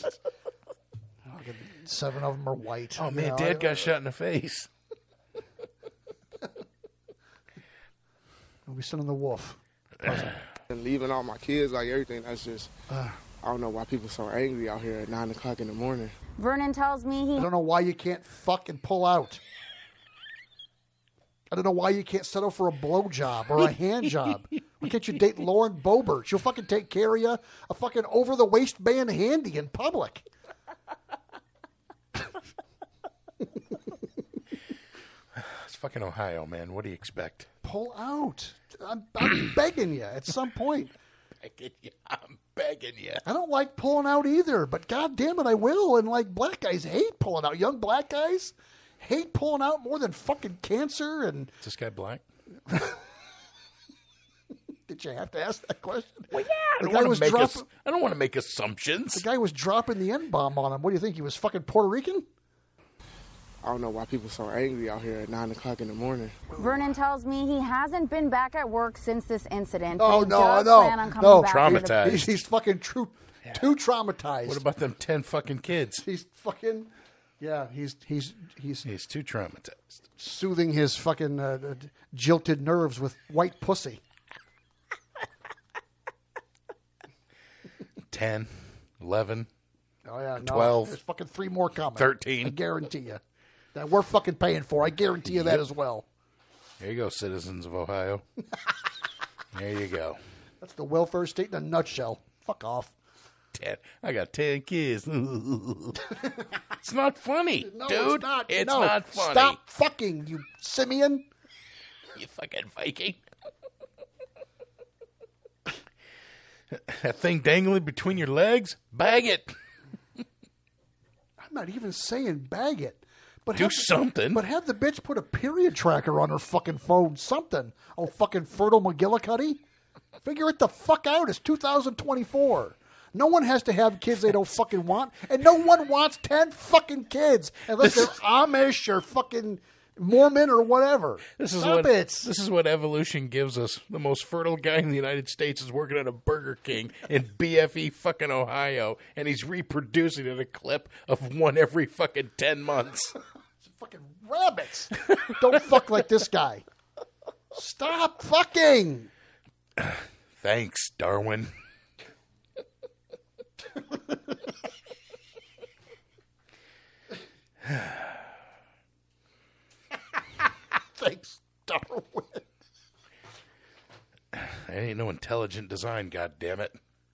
7 of them are white. Oh, man, Dad got shot in the face. We sending the wolf. And leaving all my kids, like everything, that's just, I don't know why people are so angry out here at 9 o'clock in the morning. Vernon tells me I don't know why you can't fucking pull out. I don't know why you can't settle for a blowjob or a hand job. Why can't you date Lauren Boebert? She'll fucking take care of you. A fucking over-the-waistband handy in public. It's fucking Ohio, man. What do you expect? Pull out. I'm begging you at some point. I'm begging you. I don't like pulling out either, but God damn it, I will. And like black guys hate pulling out. Young black guys hate pulling out more than fucking cancer. And is this guy black? Did you have to ask that question? Well, yeah. I don't want to make assumptions. The guy was dropping the N-bomb on him. What do you think? He was fucking Puerto Rican? I don't know why people are so angry out here at 9 o'clock in the morning. Vernon tells me he hasn't been back at work since this incident. Oh, They no. plan on coming back Traumatized. He's fucking too traumatized. What about them 10 fucking kids? He's fucking, yeah, he's too traumatized. Soothing his fucking jilted nerves with white pussy. 10, 11, oh, yeah, no, 12. There's fucking 3 more coming. 13. I guarantee you. That we're fucking paying for. I guarantee you that as well. There you go, citizens of Ohio. There you go. That's the welfare state in a nutshell. Fuck off. 10. I got 10 kids. It's not funny, No, dude. It's not. Not funny. Stop fucking, you simian. You fucking Viking. That thing dangling between your legs? Bag it. I'm not even saying bag it. But do something. But have the bitch put a period tracker on her fucking phone. Something. Oh, fucking Fertile McGillicuddy. Figure it the fuck out. It's 2024. No one has to have kids they don't fucking want. And no one wants 10 fucking kids. Unless they're Amish or fucking Mormon or whatever. This is what evolution gives us. The most fertile guy in the United States is working at a Burger King in BFE fucking Ohio, and he's reproducing at a clip of 1 every fucking 10 months. It's fucking rabbits. Don't fuck like this guy. Stop fucking. Thanks, Darwin. Thanks, Darwin. That ain't no intelligent design, goddammit.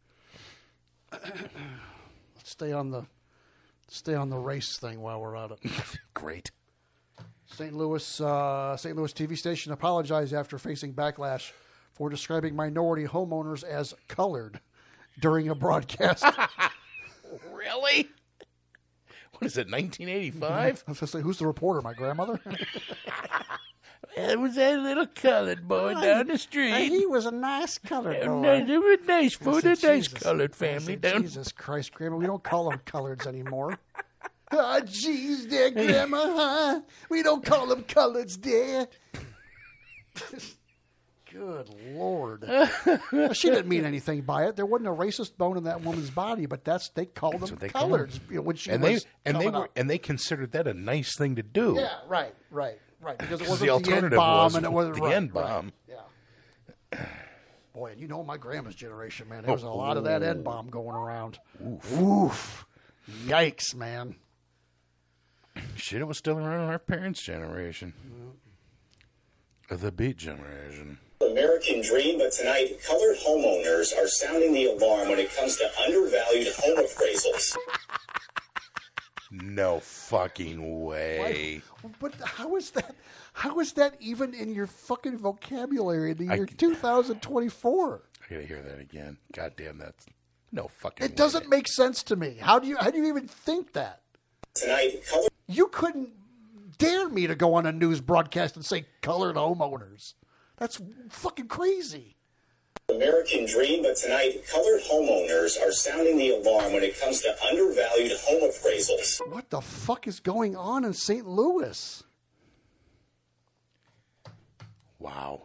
Stay on the race thing while we're at it. Great. St. Louis TV station apologized after facing backlash for describing minority homeowners as colored during a broadcast. Really? What is it, 1985? I was going to say, who's the reporter? My grandmother? It was that little colored boy down the street. He was a nice colored boy. They were nice food, a nice colored family. Jesus Christ, Grandma, we don't call them coloreds anymore. Oh, jeez, there, Grandma, huh? We don't call them coloreds, there. Good Lord. She didn't mean anything by it. There wasn't a racist bone in that woman's body, but they called them coloreds. They considered that a nice thing to do. Yeah, right. Because it wasn't the alternative N-bomb, and it was wasn't the N-bomb. Right. Yeah. Boy, and you know my grandma's generation, man. There was a lot of that N-bomb going around. Oof. Yikes, man. Shit, it was still around in our parents' generation. The Beat Generation. American dream, but tonight, colored homeowners are sounding the alarm when it comes to undervalued home appraisals. No fucking way. But how is that? How is that even in your fucking vocabulary in the year 2024? I gotta hear that again. Goddamn, that's no fucking. It doesn't make sense to me. How do you even think that? Tonight, you couldn't dare me to go on a news broadcast and say colored homeowners. That's fucking crazy. American dream, but tonight, colored homeowners are sounding the alarm when it comes to undervalued home appraisals. What the fuck is going on in St. Louis? Wow.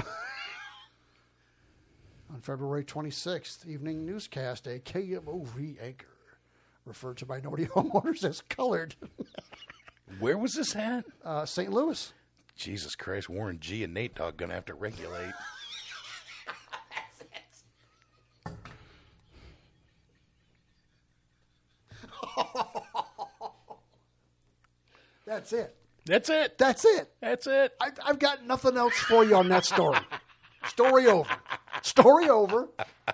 On February 26th, evening newscast, a KMOV anchor referred to minority homeowners as colored. Where was this at? St. Louis. Jesus Christ, Warren G and Nate Dogg gonna have to regulate. That's it. That's it. That's it. That's it. I've got nothing else for you on that story. Story over. Story over.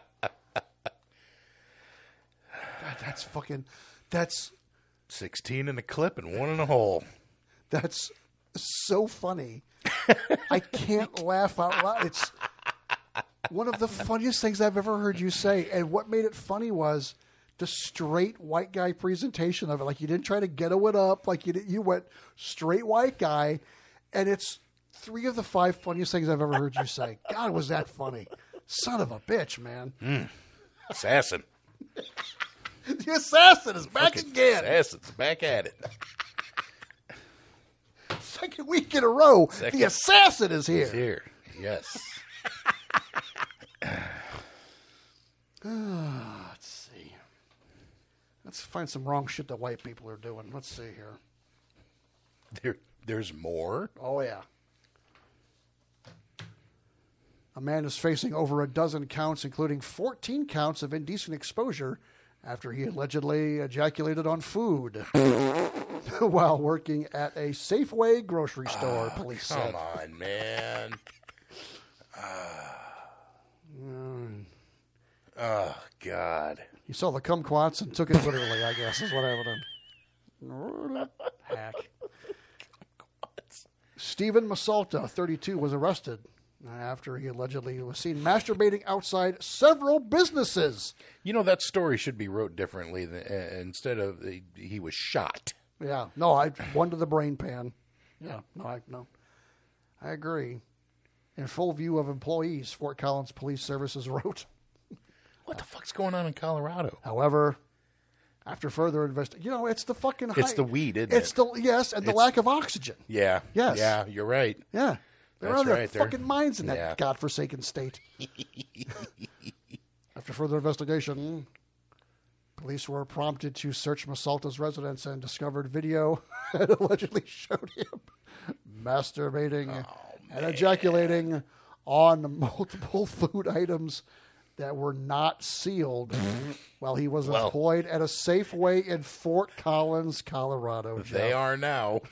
That's fucking. That's 16 in a clip and 1 in a hole. That's so funny. I can't laugh out loud. It's one of the funniest things I've ever heard you say. And what made it funny was the straight white guy presentation of it. Like, you didn't try to ghetto it up. Like, you went straight white guy. And it's 3 of the 5 funniest things I've ever heard you say. God, was that funny. Son of a bitch, man. Assassin. The assassin is back Fucking again. Assassin's back at it. Second week in a row, the assassin is here. He's here. Yes. Let's see. Let's find some wrong shit that white people are doing. Let's see here. There's more? Oh, yeah. A man is facing over a dozen counts, including 14 counts of indecent exposure after he allegedly ejaculated on food while working at a Safeway grocery store, police said. Come on, man. Oh, God. He saw the kumquats and took it literally, I guess, is what happened. Hack. Stephen Masalta, 32, was arrested after he allegedly was seen masturbating outside several businesses. You know, that story should be wrote differently. Instead of he was shot. Yeah. No, one to the brain pan. Yeah. No. I agree. In full view of employees, Fort Collins Police Services wrote. What the fuck's going on in Colorado? However, after further investigation, it's the fucking It's the weed, isn't it? The lack of oxygen. Yeah. Yes. Yeah, you're right. Yeah. They're That's out of their right. fucking minds in that godforsaken state. After further investigation, police were prompted to search Masalta's residence and discovered video that allegedly showed him masturbating and ejaculating on multiple food items that were not sealed while he was employed at a Safeway in Fort Collins, Colorado. They are now.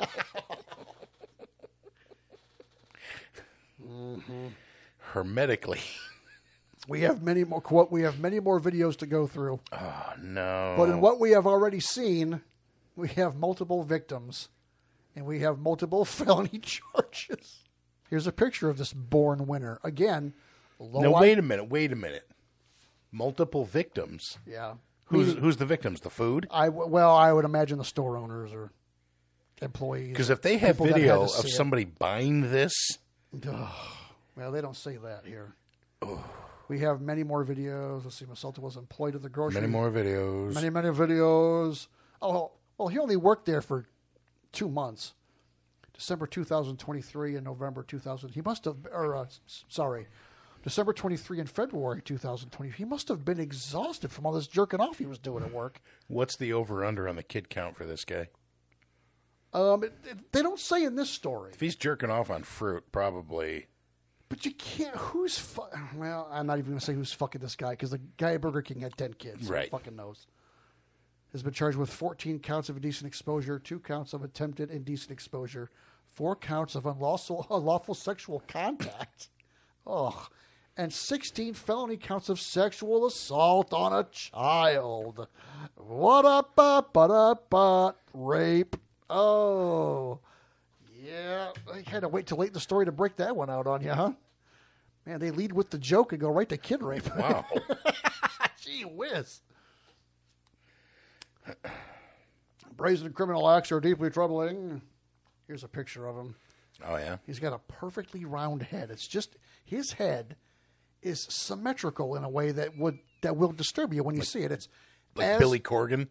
Hermetically. We have many more We have many more videos to go through. Oh no! But in what we have already seen, we have multiple victims, and we have multiple felony charges. Here's a picture of this born winner again. Wait a minute. Multiple victims. Yeah. Who's the victims? The food? I would imagine the store owners or employees. Because if they have video of somebody buying this. Well, they don't say that here. We have many more videos. Let's see. Masalta was employed at the grocery. Many more videos. Many videos. Oh, well, he only worked there for 2 months. December 2023 and November 2000. He must have, December 23 and February 2020. He must have been exhausted from all this jerking off he was doing at work. What's the over-under on the kid count for this guy? They don't say in this story. If he's jerking off on fruit, probably. But you can't. Well, I'm not even going to say who's fucking this guy because the guy at Burger King had 10 kids. So right. Who fucking knows? Has been charged with 14 counts of indecent exposure, 2 counts of attempted indecent exposure, 4 counts of unlawful sexual contact. Oh, and 16 felony counts of sexual assault on a child. What up, rape. Oh, yeah. I had to wait till late in the story to break that one out on you, huh? Man, they lead with the joke and go right to kid rape. Wow. Gee whiz. Brazen criminal acts are deeply troubling. Here's a picture of him. Oh, yeah? He's got a perfectly round head. It's just his head is symmetrical in a way that will disturb you when you see it. It's like Billy Corgan.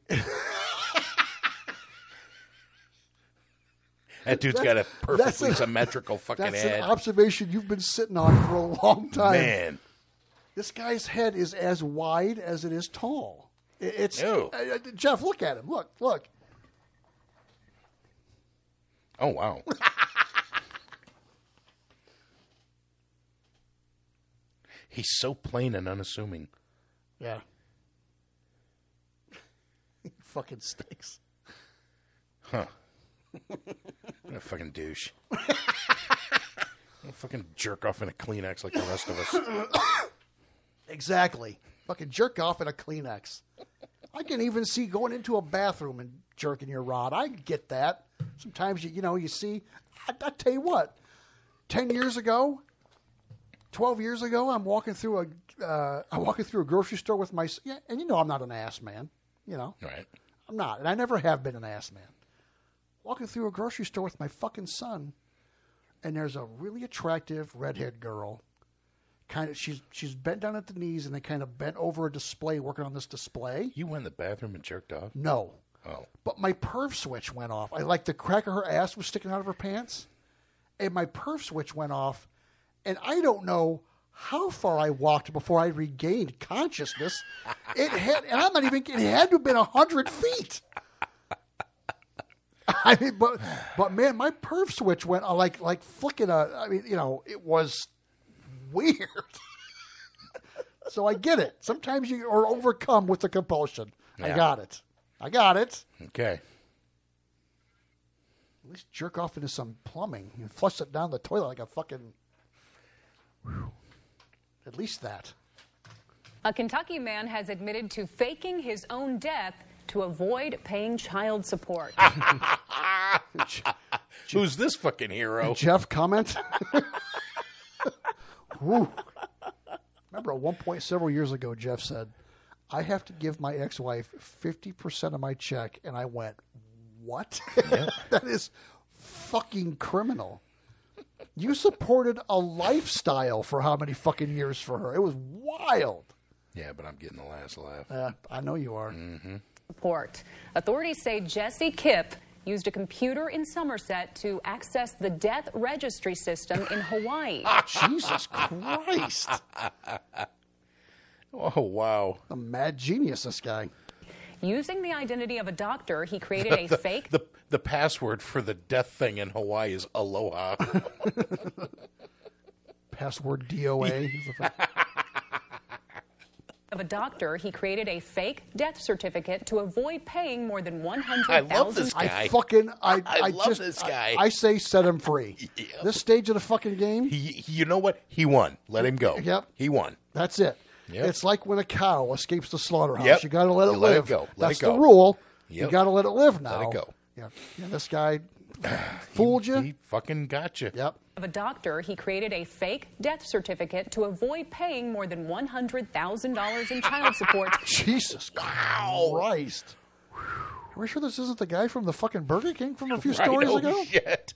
That dude's got a perfectly symmetrical fucking head. That's an observation you've been sitting on for a long time. Man. This guy's head is as wide as it is tall. It's Jeff, look at him. Look. Oh, wow. He's so plain and unassuming. Yeah. He fucking stinks. Huh. What a fucking douche. Fucking jerk off in a Kleenex like the rest of us. Exactly. Fucking jerk off in a Kleenex. I can even see going into a bathroom and jerking your rod. I get that. Sometimes you see. I tell you what. 10 years ago, 12 years ago, I'm walking through a grocery store with my and I'm not an ass man. Right. I'm not, and I never have been an ass man. Walking through a grocery store with my fucking son, and there's a really attractive redhead girl. Kind of, she's bent down at the knees, and they kind of bent over a display, working on this display. You went in the bathroom and jerked off? No. Oh. But my perv switch went off. The crack of her ass was sticking out of her pants, and my perv switch went off, and I don't know how far I walked before I regained consciousness. It had to have been 100 feet. I mean, but man, my perv switch went like flicking it was weird. So I get it. Sometimes you are overcome with the compulsion. Yeah. I got it. Okay. At least jerk off into some plumbing. You flush it down the toilet like a fucking... Whew. At least that. A Kentucky man has admitted to faking his own death to avoid paying child support. Who's this fucking hero? Jeff, comment? Remember at one point several years ago, Jeff said, I have to give my ex-wife 50% of my check. And I went, what? Yeah. That is fucking criminal. You supported a lifestyle for how many fucking years for her? It was wild. Yeah, but I'm getting the last laugh. I know you are. Mm-hmm. Report. Authorities say Jesse Kipp used a computer in Somerset to access the death registry system in Hawaii. Jesus Christ. Oh, wow. A mad genius, this guy. Using the identity of a doctor, he created a fake... The password for the death thing in Hawaii is Aloha. Password DOA. Of a doctor, he created a fake death certificate to avoid paying more than $100,000. I love this guy. I love this guy. I say set him free. Yep. This stage of the fucking game. You know what? He won. Let him go. Yep. He won. That's it. Yep. It's like when a cow escapes the slaughterhouse. Yep. You got to let it live. Let it go. That's the rule. Yep. You got to let it live now. Let it go. Yeah. This guy fooled you. He fucking got you. Yep. Of a doctor, he created a fake death certificate to avoid paying more than $100,000 in child support. Jesus Christ. Are we sure this isn't the guy from the fucking Burger King from a few stories ago? Shit.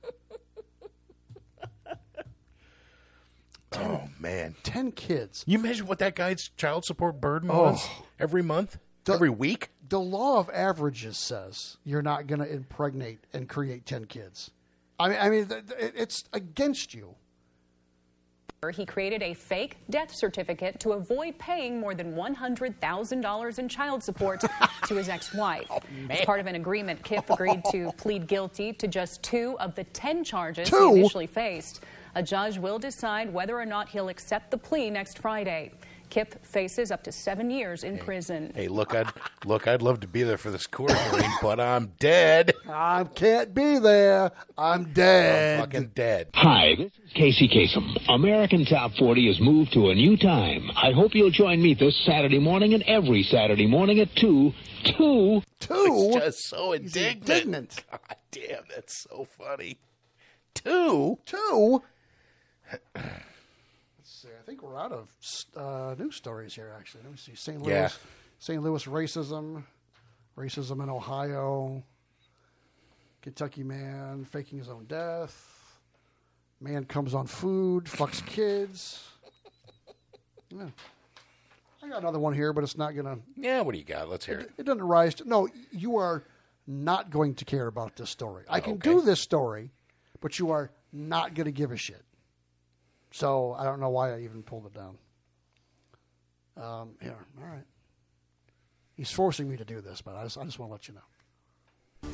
Oh, man. 10 kids. You imagine what that guy's child support burden was every month? Every week? The law of averages says you're not going to impregnate and create 10 kids. I mean, it's against you. He created a fake death certificate to avoid paying more than $100,000 in child support to his ex-wife. As part of an agreement, Kipp agreed to plead guilty to just 2 of the 10 charges he initially faced. A judge will decide whether or not he'll accept the plea next Friday. Kip faces up to 7 years in prison. Hey, look, I'd love to be there for this court hearing, but I'm dead. I can't be there. I'm dead. I'm fucking dead. Hi, this is Casey Kasem. American Top 40 has moved to a new time. I hope you'll join me this Saturday morning and every Saturday morning at 2. He's just so indignant. God damn, that's so funny. 2? Let's see. I think we're out of news stories here, actually. Let me see. St. Louis racism in Ohio, Kentucky man faking his own death, man comes on food, fucks kids. Yeah. I got another one here, but it's not going to... Yeah, what do you got? Let's hear it. It doesn't rise to... No, you are not going to care about this story. I can do this story, but you are not going to give a shit. So I don't know why I even pulled it down. Here, all right. He's forcing me to do this, but I just want to let you know.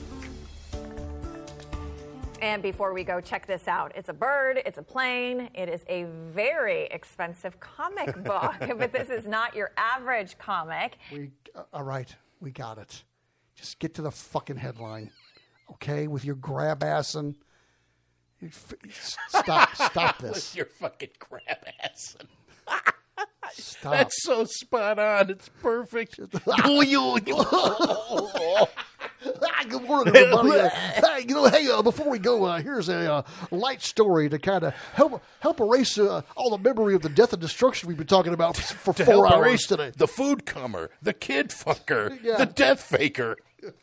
And before we go, check this out. It's a bird. It's a plane. It is a very expensive comic book. But this is not your average comic. All right, we got it. Just get to the fucking headline, okay? With your grab ass and... Stop this. With your fucking crab ass. Stop. That's so spot on. It's perfect. Good morning, everybody. Hey, before we go, here's a light story to kind of help erase all the memory of the death and destruction we've been talking about for 4 hours today. The food comer, the kid fucker, the death faker.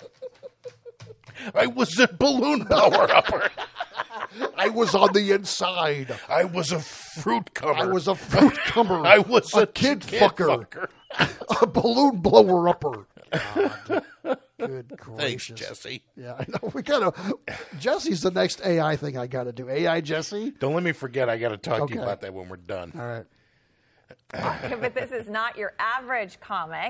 I was a balloon blower upper. I was on the inside. I was a fruit comer. I was a fruit comer. I was a kid fucker. A balloon blower upper. God. Good gracious. Thanks, Jesse. Yeah, I know. Jesse's the next AI thing I got to do. AI Jesse? Don't let me forget. I got to talk to you about that when we're done. All right. But this is not your average comic.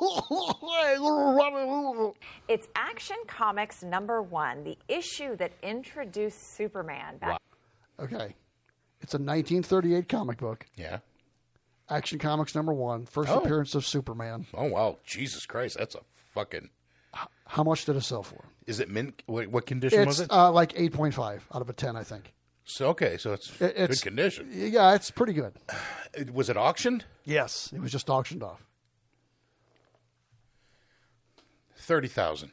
It's Action Comics #1, the issue that introduced Superman back. Okay. It's a 1938 comic book. Yeah. Action Comics #1, first appearance of Superman. Oh, wow. Jesus Christ. That's a fucking... How much did it sell for? Is it mint? What condition was it? It's like 8.5 out of a 10, I think. So, okay, so it's good condition. Yeah, it's pretty good. Was it auctioned? Yes, it was just auctioned off. 30,000.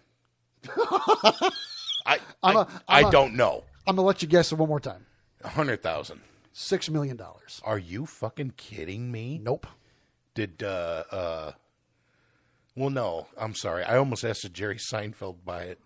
I don't know. I'm gonna let you guess it one more time. 100,000. $6 million. Are you fucking kidding me? Nope. Did well, no. I'm sorry. I almost asked Jerry Seinfeld buy it.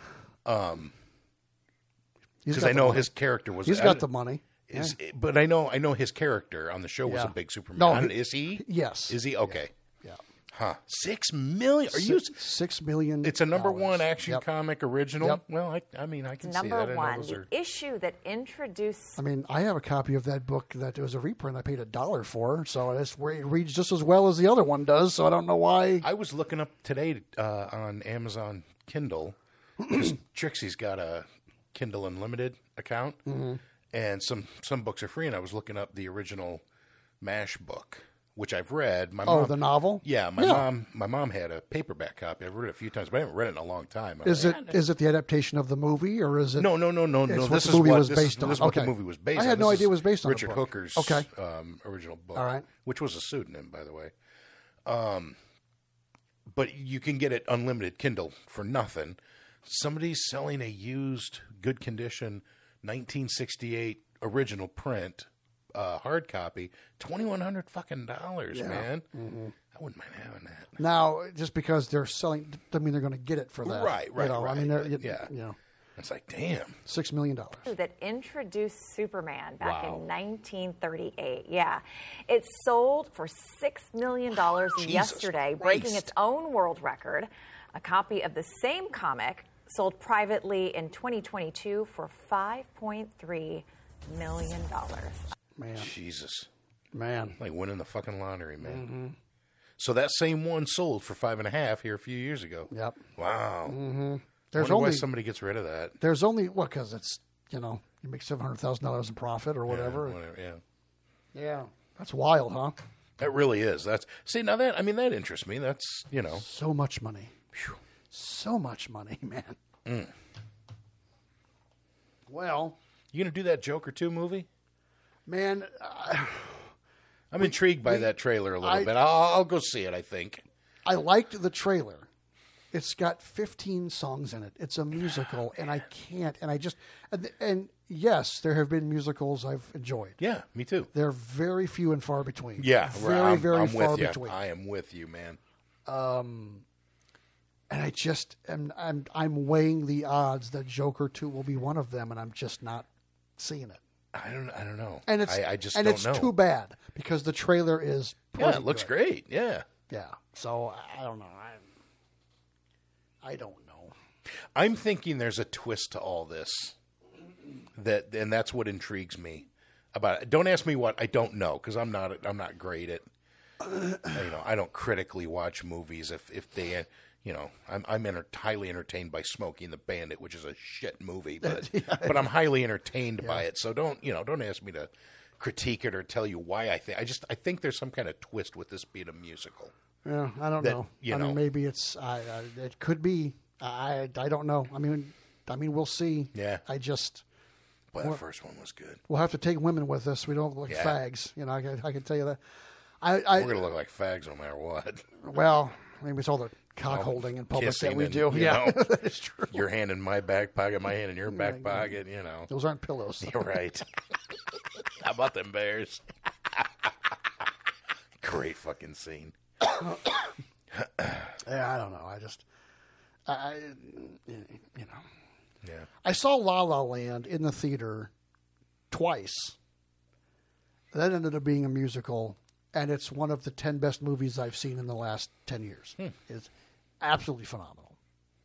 Because I know his character was. He's got the money. But I know his character on the show was a big Superman. No, is he? Yes. Is he? Okay. Yeah. Huh. $6 million? Are you $6 million? It's a #1 action comic original. Yep. Well, I mean, I can see that. #1, the issue that introduced. I mean, I have a copy of that book that was a reprint. I paid $1 for, so it reads just as well as the other one does. So I don't know why. I was looking up today on Amazon Kindle because Trixie's got a Kindle Unlimited account, and some books are free. And I was looking up the original MASH book, which I've read. My mom, the novel? Yeah, my mom had a paperback copy. I've read it a few times, but I haven't read it in a long time. Is it the adaptation of the movie, or is it? No. This is what the movie was based on. I had no idea it was based on Richard Hooker's original book. All right. Which was a pseudonym, by the way. But you can get it unlimited Kindle for nothing. Somebody's selling a used, good condition, 1968 original print. Hard copy, $2,100 fucking dollars, man. Mm-hmm. I wouldn't mind having that. Now, just because they're selling, doesn't mean they're going to get it for that. Right. I mean, it's like, damn, $6 million. That introduced Superman back in 1938. Yeah, it sold for $6 million yesterday, breaking its own world record. A copy of the same comic sold privately in 2022 for $5.3 million. Man. Jesus. Man. Like winning the fucking lottery, man. Mm-hmm. So that same one sold for $5.5 here a few years ago. Yep. Wow. Mm-hmm. There's only why somebody gets rid of that. There's only because it's you make $700,000 in profit or whatever. Yeah. Yeah. That's wild, huh? That really is. That interests me. That's, So much money. Whew. So much money, man. Mm. Well. You going to do that Joker 2 movie? Man. I'm intrigued by that trailer a little bit. I'll go see it, I think. I liked the trailer. It's got 15 songs in it. It's a musical, and I can't. And I just and yes, there have been musicals I've enjoyed. Yeah, me too. They're very few and far between. Yeah, very far between. I am with you, man. And I just I'm weighing the odds that Joker 2 will be one of them, and I'm just not seeing it. I don't know. And it's I just and don't it's know. too bad because the trailer is pretty it looks good. great. Yeah. Yeah. So I don't know. I don't know. I'm thinking there's a twist to all this. And that's what intrigues me about it. Don't ask me what. I don't know because I'm not great at. I don't critically watch movies if they. I'm highly entertained by Smokey and the Bandit, which is a shit movie, but but I'm highly entertained by it. So don't ask me to critique it or tell you why I think. I think there's some kind of twist with this being a musical. Yeah, I don't know. I mean, maybe it's. It could be. I don't know. I mean, we'll see. Yeah. Well, the first one was good. We'll have to take women with us. We don't look like fags. I can tell you that. We're gonna look like fags no matter what. Well, maybe it's all the cock holding in public that we do. That is true. Your hand in my back pocket, my hand in your back pocket. Those aren't pillows. You're right. How about them bears? Great fucking scene. Yeah, I don't know. Yeah. I saw La La Land in the theater twice. That ended up being a musical, and it's one of the 10 best movies I've seen in the last 10 years. It's absolutely phenomenal.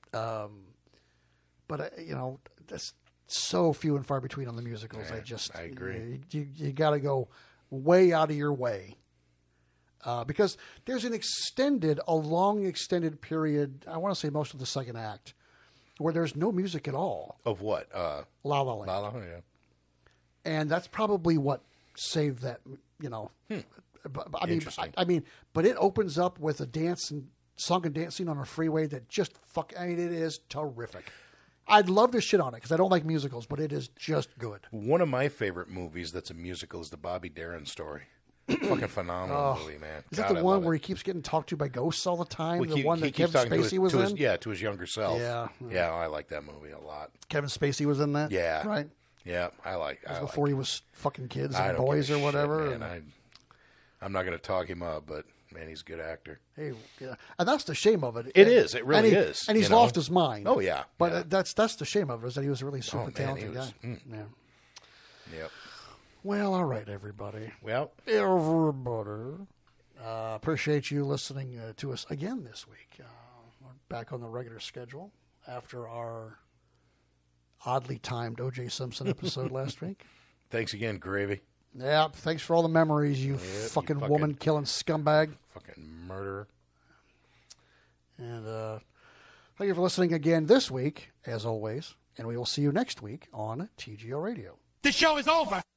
But that's so few and far between on the musicals. I agree. You got to go way out of your way. Because there's a long extended period, I want to say most of the second act, where there's no music at all. Of what? La La Land. La La Land, yeah. And that's probably what saved that, Interesting. But it opens up with a song and dance scene on a freeway that just it is terrific. I'd love to shit on it because I don't like musicals, but it is just good. One of my favorite movies that's a musical is the Bobby Darin story. Fucking phenomenal movie, man. Is it the one where he keeps getting talked to by ghosts all the time? The one that Kevin Spacey was in? To his younger self. Yeah, I like that movie a lot. Kevin Spacey was in that? Yeah. Right? Yeah, I like it. Before he was fucking kids and boys or whatever. Shit, man. I'm not going to talk him up, but man, he's a good actor. Hey, yeah. And that's the shame of it. It is. It really is. And he's lost his mind. Oh, yeah. But that's the shame of it, is that he was a really super talented guy. Yeah. Yep. Well, all right, everybody. Well, everybody. Appreciate you listening to us again this week. We're back on the regular schedule after our oddly timed O.J. Simpson episode last week. Thanks again, Gravy. Yeah, thanks for all the memories, you fucking woman-killing scumbag. Fucking murderer. And thank you for listening again this week, as always. And we will see you next week on TGO Radio. The show is over.